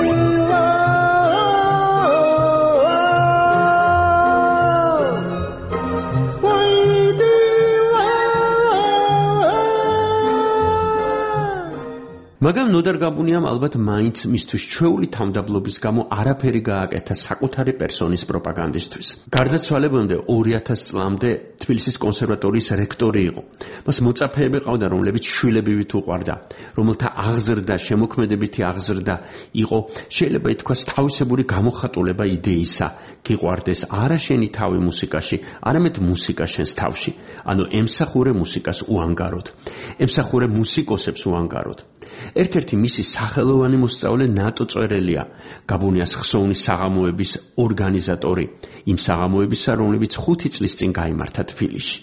მაგრამ ნოდარ გაბუნიამ ალბათ მაინც მისთვის ჩვეული თავდაბლობის გამო არაფერი გააკეთა საკუთარი პერსონის პროპაგანდისთვის. გარდაცვალებამდე 2000 წლამდე თბილისის კონსერვატორიის რექტორი იყო. მას მოწაფეები ყავდა, რომლებიც შვილებივით უყვარდა, რომელთა აღზრდა, შემოქმედებითი აღზრდა იყო, შეიძლება ითქვას, თავისებური გამოხატულება იდეისა, გიყვარდეს არა შენი თავი მუსიკაში, არამედ მუსიკა შენს თავში. ანუ ემსახურე მუსიკას უანგაროდ, ემსახურე მუსიკოსებს უანგაროდ. ერთ-ერთი მისი სახელოვანი მოსწავლე ნატო წვერელია, გაბუნიას ხსოვნის საღამოების ორგანიზატორი, იმ საღამოებისა, რომლებიც 5 წლის წინ გაიმართა თბილისში.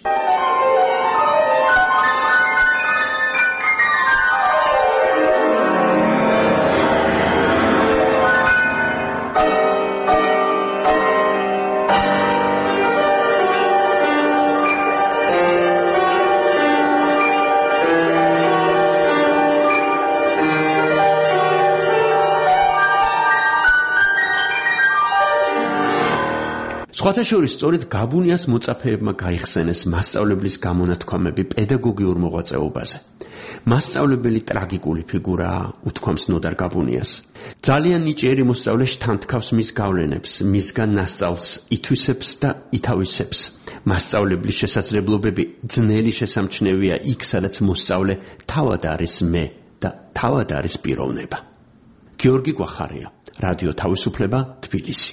სხვათა შორის სწორედ გაბუნიას მოწაფეებმა გაიხსენეს მასწავლებლის გამონათქვამები პედაგოგიურ მოღვაწეობაზე. მასწავლებელი ტრაგიკული ფიგურაა, უთქვამს ნოდარ გაბუნიას. ძალიან ნიჭიერი მოსწავლე შთანთქავს მის გავლენებს, მისგან მასწავლს ითვისებს და ითავისებს. მასწავლებლის შესაძლებლობები ძნელი შესამჩნევია იქ, სადაც მოსწავლე თავად არის მე და თავად არის პიროვნება. გიორგი გვახარია, რადიო თავისუფლება, თბილისი.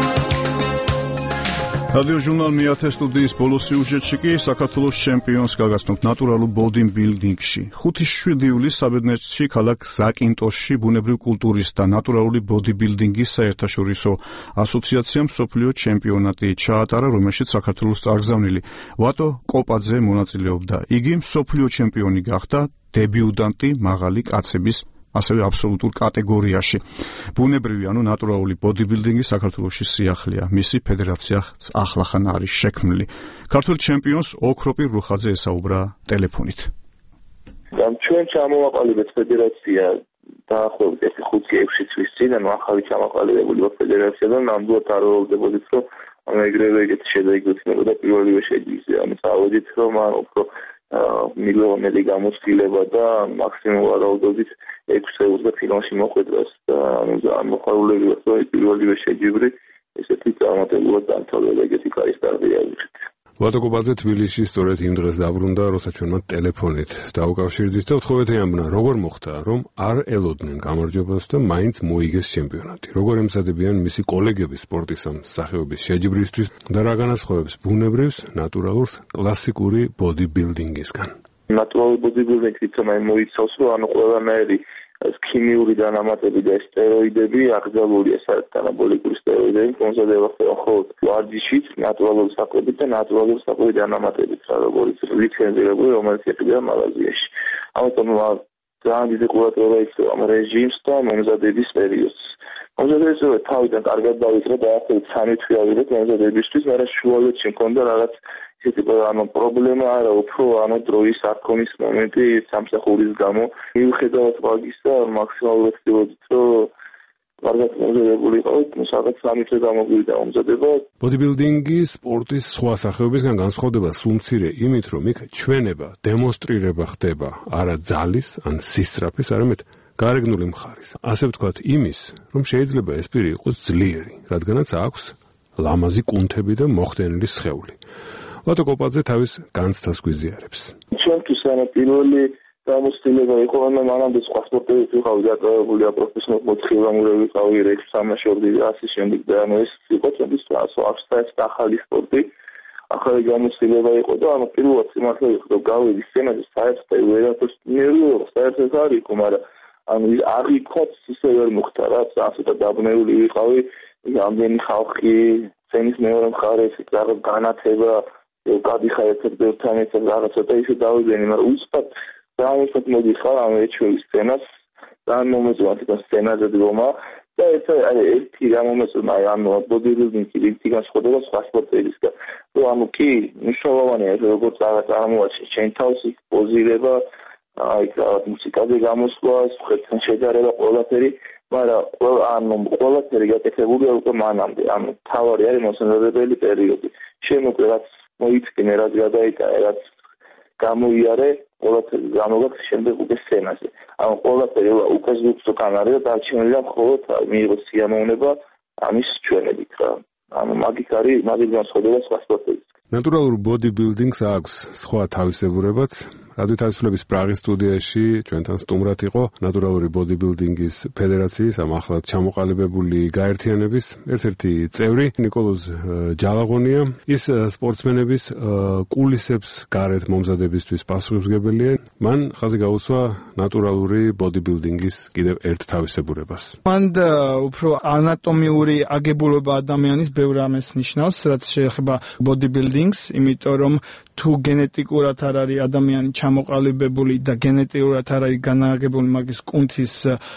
რადიო ჟურნალ მეათე სტუდიის ბოლო სიუჟეტში კი საქართველოს ჩემპიონს გაგაცნობთ ნატურალურ ბოდიბილდინგში. 5-7 ივლისს საბედნეთში ქალაქ ზაკინტოსში ბუნებრივ კულტურის და ნატურალური ბოდიბილდინგის საერთაშორისო ასოციაციამ მსოფლიო ჩემპიონატი ჩაატარა, რომელშიც საქართველოს წარგზავნილი ვატო კოპაძე მონაწილეობდა. იგი მსოფლიო ჩემპიონი გახდა დებიუტანტი მაღალი კაცების ასევე აბსოლუტურ კატეგორიაში. ბუნებრივი, ანუ ნატურალური ბოდიბილდინგი საქართველოში სიახლეა. მისი ფედერაცია ახლახან არის შექმნილი. ქართულ ჩემპიონს ოქროპირ რუხაძე ესაუბრა ტელეფონით. ჩვენ ჩამოვაყალიბეთ ფედერაცია დაახლოებით 5-6 თვის წინ, ანუ ახალი ჩამოყალიბებული ფედერაცია და ნამდვილად არ ველოდებოდით, რომ ეგრევე ეგეთი შედეგი გექნებოდა პირველივე შეჯიბრზე. ანუ წავედით, რომ უფრო მილიონელი გამოცდილება და მაქსიმალურად რაოდენობით 6 წელს და ფინალში მოხვედრას და ამ მოხარულები ვარ პირველივე შეჯიბრი ესეთი წარმატებულად დამთავრდა ეგეთი კაი სტარტი ავიღეთ. ვატოკოპაძე თბილისში სწორედ იმ დღეს დაბრუნდა, როცა ჩვენმა ტელეფონით დაუკავშირდით და უთხოვეთიანებნა, როგორ მოხდა, რომ არ ელოდნენ გამარჯვებას და მაინც მოიგეს ჩემპიონატი. როგორ ემზადებიან მისი კოლეგები სპორტის ამ სახეობის შეჯიბრისთვის და რა განასხვავებს ბუნებრივს, ნატურალურს კლასიკური ბოდიბილდინგისგან. ნატურალური ბოდიბილდინგი თუმცა მოიცავს, რომ ანუ ყველანაირი ქიმიური დანამატები და სტეროიდები აკრძალულია სარკანაბოლიკური სტეროიდები კონსერვება ხოლმე ვარჯიშით ნატურალური საკვებით და ნატურალური საკვების დანამატებით როგორც ლიცენზირებული რომელიც ეყიდა მაღაზიაში. ამიტომ ძალიან დიდი ყურადღება იქნება ამ რეჟიმს და მომზადების პერიოდს. მომზადებისը თავიდან კარგად დავიწყე და ახლა 3 თვე ავიღეთ მომზადებისთვის, მაგრამ შუალედში მქონდა რაღაც ანუ პრობლემა არა, უფრო ანუ დროის არქონის მომენტი სამსახურის გამო მიუხედავად მაგისა მაქსიმალურად ვწდით, რომ კარგად მომზადებული იყავით, სადაც 3 თვე გამოგვიდა მომზადება. ბოდიბილდინგი სპორტის სხვა სახეობისგან განსხვავდება სულ მცირე იმით, რომ იქ ჩვენება, დემონსტრირება ხდება არა ძალის, ან სისწრაფის, არამედ გარეგნული მხარის. ასე ვთქვათ, იმის, რომ შეიძლება ეს პირი იყოს ძლიერი, რადგანაც აქვს ლამაზი კუნთები და მოხდენილი სხეული. ვატოკოპაძე თავის განცდას გვიზიარებს. ჩვენთვის ანუ პირველი გამოცდილება იყო, რომ მანამდე სხვა სპორტებით ვიყავი დაკავებული, პროფესიონალ მოთხილამურები ვიყავი, რექს თამაშობდი და ასე შემდეგ და ანუ ეს იყო ჩვენთვის აბსტრაქტ ახალი სპორტი. ახალი გამოცდილება იყო და ანუ პირველად სიმართლე იყო, რომ გავიდი სცენაზე საერთოდ ვერაფერს ნერვიულობა საერთოდ არ იყო, მაგრამ ანუ არ იქოთ ისე ვერ მოხდა რა, ასეთა დაბნეული ვიყავი, ამდენი ხალხი, სცენის მეორე მხარეს, რაღაც განათება გადიხარ ერთად ერთად რაღაცა და ისე დავიდნენ, მაგრამ უცბად დაამოწმოთ მოდიხარ ამ ეჩვევის სცენას, ძალიან მომეწონათ ეს სცენაზე დგომა და ერთი გამომეწონა ანუ ბოდიბილდინგი ერთი განსხვავდება სხვა სპორტებისგან. რომ ანუ კი მნიშვნელოვანია როგორც რაღაც წარმოაჩენ შენ თავს პოზირება, აი რაღაც მუსიკაზე გამოსვლა, ხერხთან შედარება ყველაფერი, მაგრამ ყველაფერი გაკეთებულია უკვე მანამდე. ანუ თავარი არის მოსამზადებელი პერიოდი. შენ უკვე რაც მოიწინე, რაც გადაიტანე, რაც გამოიარე, ყველაფერი გამოგაქვს შემდეგ უკვე სცენაზე. ანუ ყველაფერი უკვე ზუსტად არის და დარჩენილია მხოლოდ მიიღოს სიამოვნება ამის ჩვენებით რა. ანუ მაგით განსხვავდება სხვა სპორტებისგან. ნატურალურ ბოდიბილდინგს აქვს სხვა თავისებურებაც. რადიო თავისუფლების პრაღის სტუდიაში ჩვენთან სტუმრად იყო ნატურალური ბოდიბილდინგის ფედერაციის ამ ახლად ჩამოყალიბებული გაერთიანების ერთ-ერთი წევრი ნიკოლოზ ჯალაღონია. ის სპორტსმენების კულისებს გარეთ მომზადებისთვის პასუხისმგებელია. მან ხაზი გაუსვა ნატურალური ბოდიბილდინგის კიდევ ერთ თავისებურებას. მან უფრო ანატომიური აგებულება ადამიანის ბევრ ამას ნიშნავს, რაც შეეხება ბოდიბილდინგს, იმიტომ რომ თუ გენეტიკურად არ არის ადამიანი ჩამოყალიბებული და გენეტიკურად არ არის განაღებული მაგის კუნთის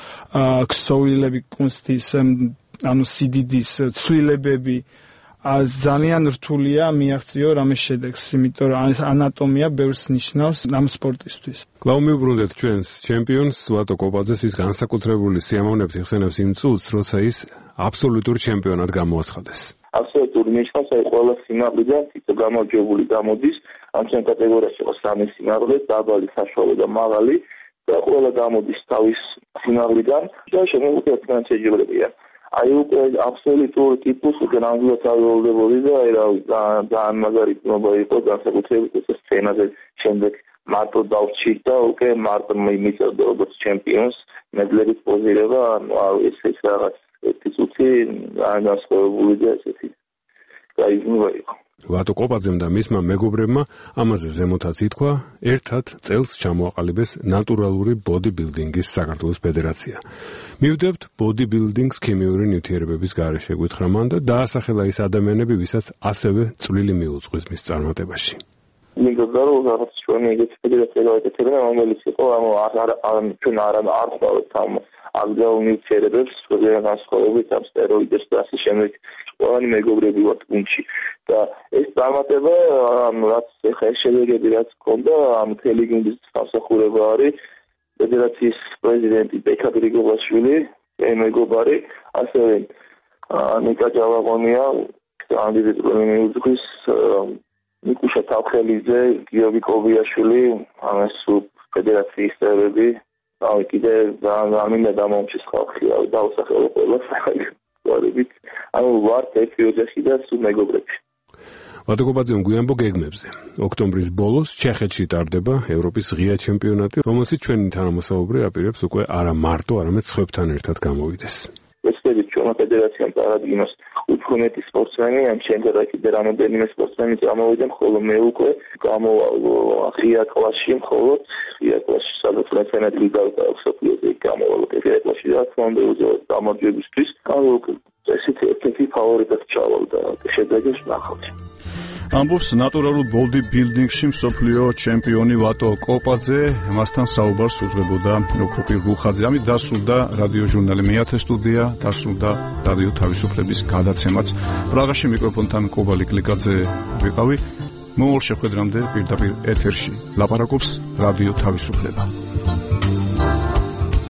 ქსოვილები, კუნთის ანუ სიდიდის ცვლილებები ძალიან რთულია მიაღწიო რამეს შედეგს, იმიტომ რომ ანატომია ბევრს ნიშნავს ამ სპორტისთვის. კлау მივუბრუნდეთ ჩვენს ჩემპიონს ვატოკოპაძეს, ის განსაკუთრებული სიამოვნებს იხსენებს იმ წუთს, როცა ის აბსოლუტურ ჩემპიონად გამოაცხადეს. აბსოლუტური ნიშნავს აი ყველა სიმაღლიდან თითო გამარჯვებული გამოდის. ამ ჩვენ კატეგორიაში იყო 3 სიმაღლე, დაბალი, საშუალო და მაღალი და ყველა გამოდის თავის სიმაღლიდან და შემოგვიყვება შეჯიბრებია. აი უკვე აბსოლუტურ ტიპus უკვე ნამდვილად აღიოლდებოდი და აი რა ძალიან მაგარი ცნობა იყო განსაკუთრებით ეს სცენაზე შემდეგ მარტო დავჭი და უკვე მარტო მიწევდა როგორც ჩემპიონს მედლებით პოზირება, ანუ ეს რაღაც ერთი წუთი განსხვავებული და ესეთი გაიგნობა იყო. ვატოკოპაძემ და მისმა მეგობრებმა ამაზე ზემოთაც ითქვა, ერთად წელს ჩამოაყალიბეს ნატურალური ბოდიბილდინგის საქართველოს ფედერაცია. მივდევთ ბოდიბილდინგს ქიმიური ნივთიერებების გარეშე, გითხრა მან და დაასახელა ის ადამიანები, ვისაც ასევე წვლილი მიუძღვის მის წარმატებაში. მიგდოდა რომ რაღაც ჩვენი ეგეთი ფედერაცია გააკეთებინა, რომელიც იყო ჩვენ არ ხვდავთ ამ აკრძალულ ნივთიერებებს, განსხვავებით ამ სტეროიდებს და ასე შემდეგ. ყველანი მეგობრები ვართ გუნდში და ეს წარმატება რაც ეხა შედეგები რაც ჰქონდა ამ მთელი გუნდის სამსახურება არის ფედერაციის პრეზიდენტი ბექა გრიგოლაშვილი, მეგობარი, ასევე ნიკა ჯალაღონია, კანდიდატ პრემიერ-მინისტრის ნიკუშა თავხელიძე, გიორგი კობიაშვილი, ამას ფედერაციის წევრები, აი კიდე ამინდა დამომჩის ხალხი, დაუსახელო ყველა საერთოდ ანუ ვართ ერთი ოჯახი და სულ მეგობრები. ვადაკობაძემ გვიანბო გეგმებზე. ოქტომბრის ბოლოს ჩეხეთში ტარდება ევროპის ღია ჩემპიონატი, რომელშიც ჩვენი თანამოსაუბრე აპირებს უკვე არა მარტო, არამედ სხვებთან ერთად გამოვიდეს. ვეცდებით ჩვენმა ფედერაციამ წარადგინოს უფრო მეტი სპორტსმენი, ან შემდგარ კიდე რამოდენიმე სპორტსმენი წამოვიდნენ, ხოლო მე უკვე გამოვალ ღია კლასში, მხოლოდ ღია კლასში სადაც მეცენატი გავაკეთე სოფიოზე გამოვალ ღია კლასში და თქმა უნდა გამარჯვებისთვის ესეთი ერთ-ერთი ფავორიტად ჩავალ და შედეგებს ნახავთ. ამბობს ნატურალურ ბოდიბილდინგში მსოფლიო ჩემპიონი ვატო კოპაძე, მასთან საუბარს უძღვებოდა ოქროპირ გულხაძე. ამით დასრულდა რადიო ჟურნალი მეათე სტუდია, დასრულდა რადიო თავისუფლების გადაცემაც. პრაღაში მიკროფონთან კობალი კლიკაძე ვიყავი. მომავალ შეხვედრამდე პირდაპირ ეთერში ლაპარაკობს რადიო თავისუფლება.